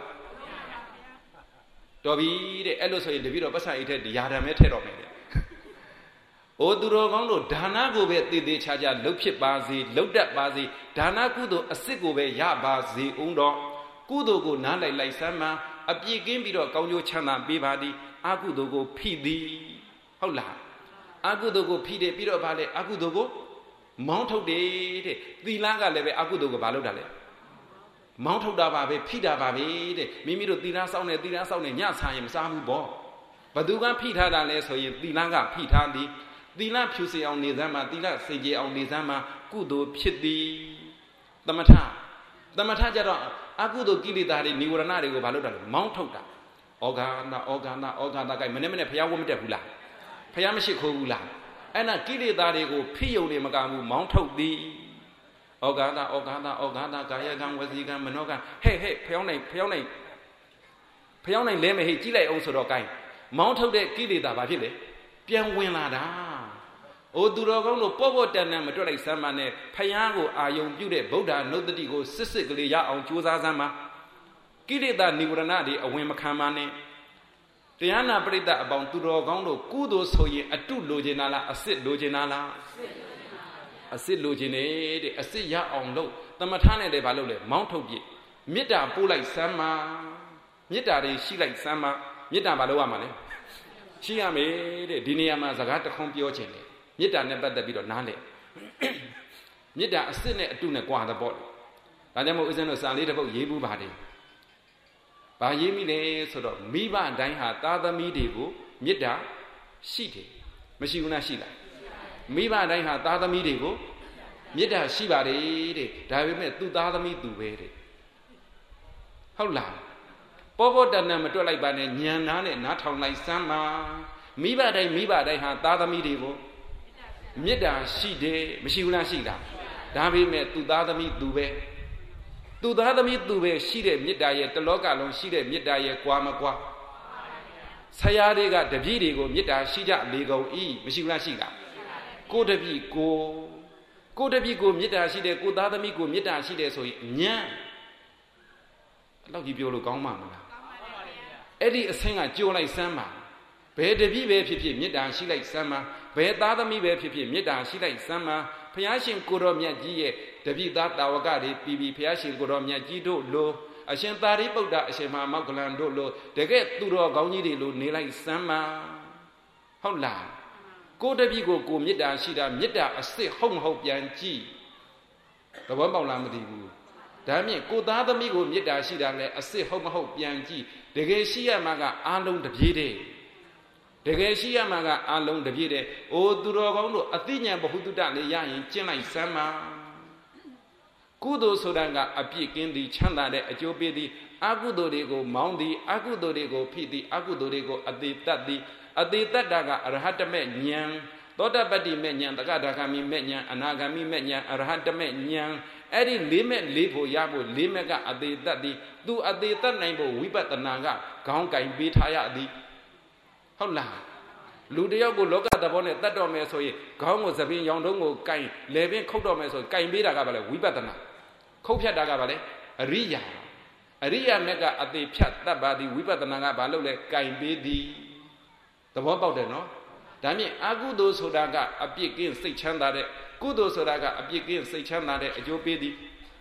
တော်ပြီတဲ့အဲ့လိုဆိုရင်တပည့်တော်ပတ်စံအိတ်တဲ့ရာဓာမဲထည့်တော့မယ်တဲ့။အိုသူတော်ကောင်းတို့ဒါနကိုပဲတည်တည်ချာချာလှုပ်ဖြစ်ပါစေလှုပ်တတ်ပါစေဒါနကုသိုလ်အစစ်ကိုပဲရပါစေဦးတော့ကုသိုလ်ကိုနားလိုက်လိုက်စမ်းမှအပြည့်ကင်းပြီးတော့ကောင်းကျိုးချမ်းသာပေးပါသည်အကုသိုလ်ကိုဖိသည်ဟုတ်လားအကုသိုလ်ကိုဖိတယ်ပြီးတော့ဗာလဲအကုသိုလ်ကိုမောင်းထုတ်တယ်တဲ့သီလကလည်းပဲအကုသိုလ်ကိုဘာလုပ်တာလဲမောင်းထုတ်တာပါပဲဖိတာပါပဲတဲ့မိမိတို့သီလစောင့်နေသီလစောင့်နေညဆာရင်မစားဘူးပေါ့ဘသူကဖိထားတာလဲဆိုရင်သီလကဖိထားသည်သီလဖြူစင်အောင်နေစမ်းမှာသီလစေကြအောင်နေစမ်းမှာကုသိုလ်ဖြစ်သည်သမထသမထကြတော့အကုသိုလ်ကိလေသာတွေនិဝရဏတွေကိုဘာလုပ်တာလဲမောင်းထုတ်တာဩဃာနာဩဃာနာဩဃာနာကဲမနေ့မနေ့ဘုရားဝတ်မတက်ဘူးလားဘုရားမရှိခိုးဘူးလားအဲ့ဒါကိလေသာတွေကိုဖိယုံနေမကဘူးမောင်းထုတ်သည်ဩဃာနာဩဃာနာဩဃာနာကာယကံဝစီကံမနောကံဟဲ့ဟဲ့ဖျောင်းနိုင်ဖျောင်းနိုင်ဖျောင်းနိုင်လဲမဟဲ့ကြည့်လိုက်အောင်ဆိုတော့ကိုင်းမောင်းထုတ်တဲ့ကိလေသာဘာဖြစ်လဲပြန်ဝင်လာတာအိုသူတော်ကောင်းတို့ပေါ့ပေါ့တန်တန်မတွက်လိုက်စမ်းပါနဲ့ဖယားကိုအာယုံပြုတဲ့ဗုဒ္ဓနုတ္တိကိုစစ်စစ်ကလေးရအောင်ကြိုးစားစမ်းပါကိလေသာនិဝရဏတွေအဝင်မခံပါနဲ့တရားနာပရိသတ်အပေါင်းသူတော်ကောင်းတို့ကုသိုလ်ဆိုရင်အတုလိုချင်တာလားအစစ်လိုချင်တာလားအစစ်လိုချင်တယ်တဲ့အစစ်ရအောင်လို့သမထနဲ့လည်းဘာလုပ်လဲမောင်းထုတ်ပြမေတ္တာပို့လိုက်စမ်းပါမေတ္တာတွေရှိလိုက်စမ်းပါမေတ္တာဘာလုပ်ရမှာလဲရှိရမယ်တဲ့ဒီနေရာမှာစကားတစ်ခွန်းပြောချင်တယ်မေတ္တာနဲ့ပတ်သက်ပြီးတော့နားလည်မေတ္တာအစစ်နဲ့အတုနဲ့ကြွားတဲ့ပေါ့ဒါကြောင့်မို့ဦးဇင်းတို့စာလေးတစ်ပုဒ်ရေးဘူးပါတယ်ဘာရေးမိလဲဆိုတော့မိဘတိုင်းဟာသားသမီးတွေကိုမေတ္တာရှိတယ်မရှိဘူးလားရှိလားမိဘတိုင်းဟာသားသမီးတွေကိုမေတ္တာရှိပါတယ်တဲ့ဒါပေမဲ့သူ့သားသမီးသူပဲတဲ့ဟုတ်လားပေါ်ပေါ်တန်တန်မတွက်လိုက်ပါနဲ့ညံနာနဲ့နားထောင်လိုက်စမ်းပါမိဘတိုင်းမိဘတိုင်းဟာသားသမီးတွေကိုမေတ္တာရှိတယ်မရှိဘူးလားရှိလားဒါပေမဲ့သူ့သားသမီးသူပဲသူသားသမီးသူပဲရှိတဲ့မေတ္တာရဲ့တလောကလုံးရှိတဲ့မေတ္တာရဲ့ကွာမကွာဆရာတွေကတပည့်တွေကိုမေတ္တာရှိကြလေကုန်ဤမရှိဘူးလားရှိလားကိုတပည့်ကိုကိုတပည့်ကိုမေတ္တာရှိတယ်ကိုသားသမီးကိုမေတ္တာရှိတယ်ဆိုရင်ညံအဲ့လောက်ကြီးပြောလို့ကောင်းမှာမလားအဲ့ဒီအဆင့်ကကြိုးလိုက်စမ်းပါဘယ်တပည့်ပဲဖြစ်ဖြစ်မေတ္တာရှိလိုက်စမ်းပါဘယ်သားသမီးပဲဖြစ်ဖြစ်မေတ္တာရှိလိုက်စမ်းပါဘုရားရှင်ကိုတော်မြတ်ကြီးရဲ့တပည့်သားတာဝကတွေပြီးပြီးဘုရားရှင်ကိုတော်မြတ်ကြီးတို့လိုအရှင်သာရိပုတ္တအရှင်မမောက္ကလန်တို့လိုတကယ်သူတော်ကောင်းကြီးတွေလိုနေလိုက်စမ်းပါဟုတ်လားကိုတပည့်ကိုကိုမေတ္တာရှိတာမေတ္တာအစစ်ဟုတ်မဟုတ်ပြန်ကြည့်သဘောပေါက်လားမသိဘူးဒါမြင့်ကိုသားသမီးကိုမေတ္တာရှိတာလဲအစစ်ဟုတ်မဟုတ်ပြန်ကြည့်တကယ်ရှိရမှာကအားလုံးတပြေးတဲ့တကယ်ရှိရမှာကအားလုံးတပြေးတဲ့အိုသူတော်ကောင်းတို့အသိဉာဏ်ဘဟုတုတလေးရရင်ကျင့်လိုက်စမ်းပါကုသိုလ်ဆိုတာကအပြည့်ကင်းသည်ချမ်းသာတဲ့အကျိုးပေးသည်အကုသိုလ်တွေကိုမောင်းသည်အကုသိုလ်တွေကိုဖိသည်အကုသိုလ်တွေကိုအသေးတတ်သည်အသေးတတ်တာကအရဟတမေဉာဏ်သောတပတ္တိမေဉာဏ်တက္ကဒါဂမိမေဉာဏ်အနာဂမိမေဉာဏ်အရဟတမေဉာဏ်အဲ့ဒီလေးမဲ့လေးဖို့ရဖို့လေးမဲ့ကအသေးတတ်သည်သူအသေးတတ်နိုင်ဖို့ဝိပဿနာကခေါင်းကင်ပေးထားရသည်ဟုတ်လားလူတယောက်ကိုလောကသဘောနဲ့တတ်တော်မယ်ဆိုရင်ခေါင်းကိုသပင်ရောင်တုံးကိုကင်လေပင်ခုတ်တော်မယ်ဆိုရင်ကင်ပေးတာကဘာလဲဝိပဿနာခုတ်ဖြတ်တာကဘာလဲအရိယာအရိယာမြတ်ကအသေးဖြတ်တတ်ပါသည်ဝိပဿနာကဘာလို့လဲကင်ပေးသည်သဘောပေါက်တယ်နော်ဒါမြင့်အကုသိုလ်ဆိုတာကအပြစ်ကင်းစိတ်ချမ်းသာတဲ့ကုသိုလ်ဆိုတာကအပြစ်ကင်းစိတ်ချမ်းသာတဲ့အကျိုးပေးသည်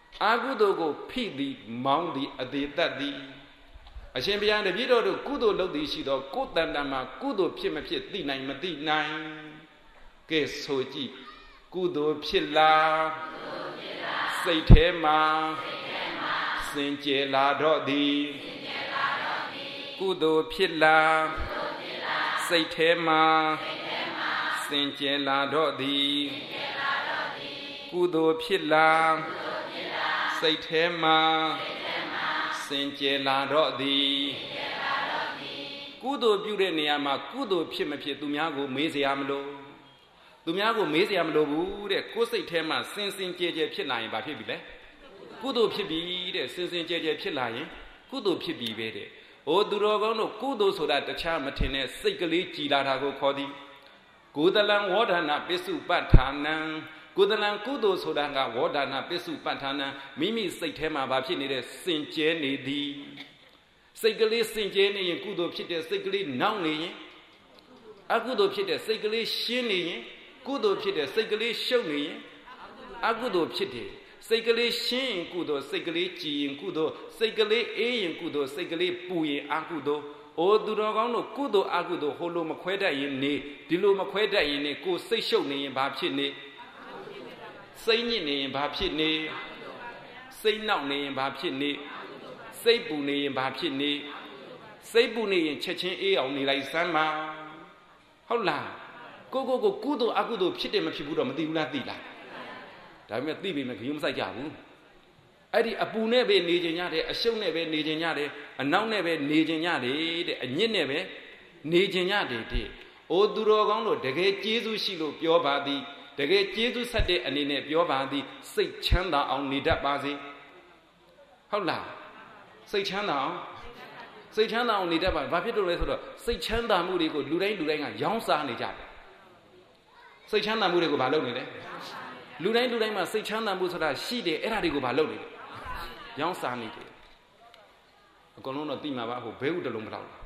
အာကုသိုလ်ကိုဖိသည်မောင်းသည်အသေးသက်သည်အရှင်ဘုရားတပည့်တော်တို့ကုသိုလ်လုပ်သည်ရှိသောကိုယ်တန်တမှာကုသိုလ်ဖြစ်မဖြစ်သိနိုင်မသိနိုင်ကဲဆိုကြည့်ကုသိုလ်ဖြစ်လားစိတ်ထဲမှာစင်ကြယ်လာတော့သည်ကုသိုလ်ဖြစ်လားစိတ်ထဲမှာစင်ကြယ်လာတော့သည်ကုသိုလ်ဖြစ်လားစိတ်ထဲမှာစင်ကြယ်လာတော့သည်ကုသိုလ်ပြုတဲ့နေရာမှာကုသိုလ်ဖြစ်မဖြစ်သူများကိုမေးစရာမလိုသူများကိုမေးစရာမလိုဘူးတဲ့ကိုယ်စိတ်ထဲမှာစင်စင်ကြယ်ကြယ်ဖြစ်လာရင်ဘာဖြစ်ပြီလဲကုသိုလ်ဖြစ်ပြီတဲ့စင်စင်ကြယ်ကြယ်ဖြစ်လာရင်ကုသိုလ်ဖြစ်ပြီပဲတဲ့ဟိုသူတော်ကောင်းတို့ကုသိုလ်ဆိုတာတခြားမထင်တဲ့စိတ်ကလေးကြည်လာတာကိုခေါ်သည်ကုသလံဝေါဒနာပစ္စုပ္ပထာနံကုသလံကုသိုလ်ဆိုတာကဝေါဒနာပစ္စုပ္ပထာနံမိမိစိတ်ထဲမှာဘာဖြစ်နေတဲ့စင်ကြယ်နေသည်စိတ်ကလေးစင်ကြယ်နေရင်ကုသိုလ်ဖြစ်တဲ့စိတ်ကလေးနှောင့်နေရင်အကုသိုလ်ဖြစ်တဲ့စိတ်ကလေးရှင်းနေရင်ကုသိုလ်ဖြစ်တဲ့စိတ်ကလေးရှုပ်နေရင်အကုသိုလ်ဖြစ်တယ်စိတ်ကလေးရှင်းရင်ကုသိုလ်စိတ်ကလေးကြည်ရင်ကုသိုလ်စိတ်ကလေးအေးရင်ကုသိုလ်စိတ်ကလေးပူရင်အကုသိုလ်အိုသူတော်ကောင်းတို့ကုသိုလ်အကုသိုလ်ဟိုလိုမခွဲတတ်ရင်နေဒီလိုမခွဲတတ်ရင်နေကိုယ်စိတ်ရှုပ်နေရင်ဘာဖြစ်နေစိတ်ညစ်နေရင်ဘာဖြစ်နေစိတ်နောက်နေရင်ဘာဖြစ်နေစိတ်ပူနေရင်ဘာဖြစ်နေစိတ်ပူနေရင်ချက်ချင်းအေးအောင်နေလိုက်စမ်းပါဟုတ်လားကိုကိုကိုကုသိုလ်အကုသိုလ်ဖြစ်တယ်မဖြစ်ဘူးတော့မသိဘူးလားသိလားဒါပေမဲ့သိပြီမခရုံးမဆိုင်ကြဘူးအဲ့ဒီအပူနဲ့ပဲနေခြင်းရတယ်အရှုပ်နဲ့ပဲနေခြင်းရတယ်အနောက်နဲ့ပဲနေခြင်းရတယ်တဲ့အညစ်နဲ့ပဲနေခြင်းရတယ်တဲ့အိုသူတော်ကောင်းတို့တကယ်ကျေးဇူးရှိလို့ပြောပါသည်တကယ်ကျေးဇူးဆက်တဲ့အနေနဲ့ပြောပါသည်စိတ်ချမ်းသာအောင်နေတတ်ပါစေဟုတ်လားစိတ်ချမ်းသာအောင်စိတ်ချမ်းသာအောင်နေတတ်ပါဘာဖြစ်လို့လဲဆိုတော့စိတ်ချမ်းသာမှုတွေကိုလူတိုင်းလူတိုင်းကရောင်းစားနေကြတယ်စိတ်ချမ်းသာမှုတွေကိုဘာလုပ်နေလဲလူတိုင်းလူတိုင်းမှာစိတ်ချမ်းသာမှုဆိုတာရှိတယ်အဲ့ဒါတွေကိုဘာလုပ်နေလဲရောင်းစားနေတယ်အကုန်လုံးတော့သိမှာပါဟိုဘဲဥတလုံးဘယ်လောက်လဲ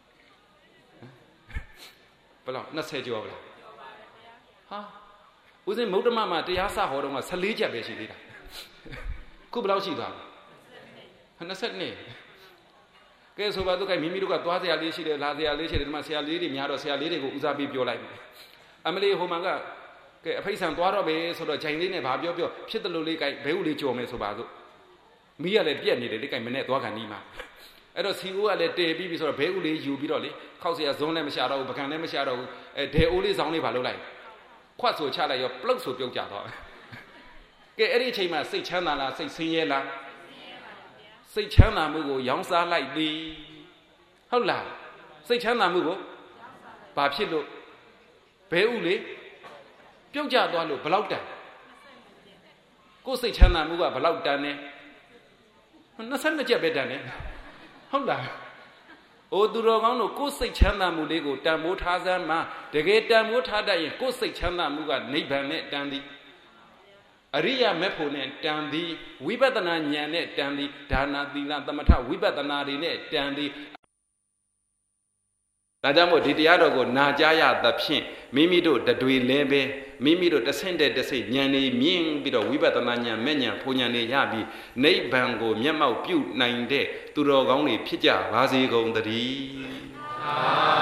ဘယ်လောက်၂၀ကျော်ပါလားဟာဦးစင်းမုဒ္ဓမမှာတရားစဟောတော့က၁၄ချက်ပဲရှိသေးတာခုဘယ်လောက်ရှိသွားလဲ၂၂ကဲဆိုပါတော့ကမိမိတို့ကသွားစရာလေးရှိတယ်လာစရာလေးရှိတယ်ဒီမှာဆရာလေးတွေများတော့ဆရာလေးတွေကိုဦးစားပေးပြောလိုက်မယ်အမလေးဟိုမှာကကဲအဖိတ်ဆန်သွားတော့ပဲဆိုတော့ဂျိုင်လေးနဲ့ဗာပြောပြောဖြစ်တယ်လို့လေးကိုက်ဘဲဥလေးကြော်မယ်ဆိုပါစို့မီးကလည်းပြက်နေတယ်လေးကိုက်မနဲ့သွားကန်နီးမှာအဲ့တော့စီအိုးကလည်းတည်ပြီးပြီဆိုတော့ဘဲဥလေးယူပြီးတော့လေခောက်စရာဇွန်းလည်းမရှာတော့ဘူးပကံလည်းမရှာတော့ဘူးအဲဒဲအိုးလေးဆောင်လေးဗာလုပ်လိုက်ခွတ်ဆိုချလိုက်ရောပလုတ်ဆိုပြုတ်ကြသွားကဲအဲ့ဒီအချိန်မှာစိတ်ချမ်းသာလားစိတ်ဆင်းရဲလားစိတ်ချမ်းသာမှုကိုရောင်းစားလိုက်သည်ဟုတ်လားစိတ်ချမ်းသာမှုကိုဘာဖြစ်လို့ဘဲဥလေးပြုတ်ကြသွားလို့ဘလောက်တန်ကိုယ်စိတ်ချမ်းသာမှုကဘလောက်တန်နေ၂၂ချက်ပဲတန်နေဟုတ်လားအိုသူတော်ကောင်းတို့ကိုယ်စိတ်ချမ်းသာမှုလေးကိုတန်ဖိုးထားစမ်းမှာတကယ်တန်ဖိုးထားတတ်ရင်ကိုယ်စိတ်ချမ်းသာမှုကနိဗ္ဗာန်နဲ့တန်သည်အရိယာမေဖို့နဲ့တန်သည်ဝိပဿနာဉာဏ်နဲ့တန်သည်ဒါနာသီလသမထဝိပဿနာတွေနဲ့တန်သည်ဒါကြောင့်မို့ဒီတရားတော်ကိုနာကြားရသဖြင့်မိမိတို့တတွေလဲပဲမိမိတို့တဆင့်တဲ့တစိတ်ဉာဏ်လေးမြင့်ပြီးတော့ဝိပဿနာဉာဏ်မဲ့ဉာဏ်ဖုန်ဉာဏ်လေးရပြီးနိဗ္ဗာန်ကိုမျက်မှောက်ပြုနိုင်တဲ့သူတော်ကောင်းတွေဖြစ်ကြပါစေကုန်သတည်း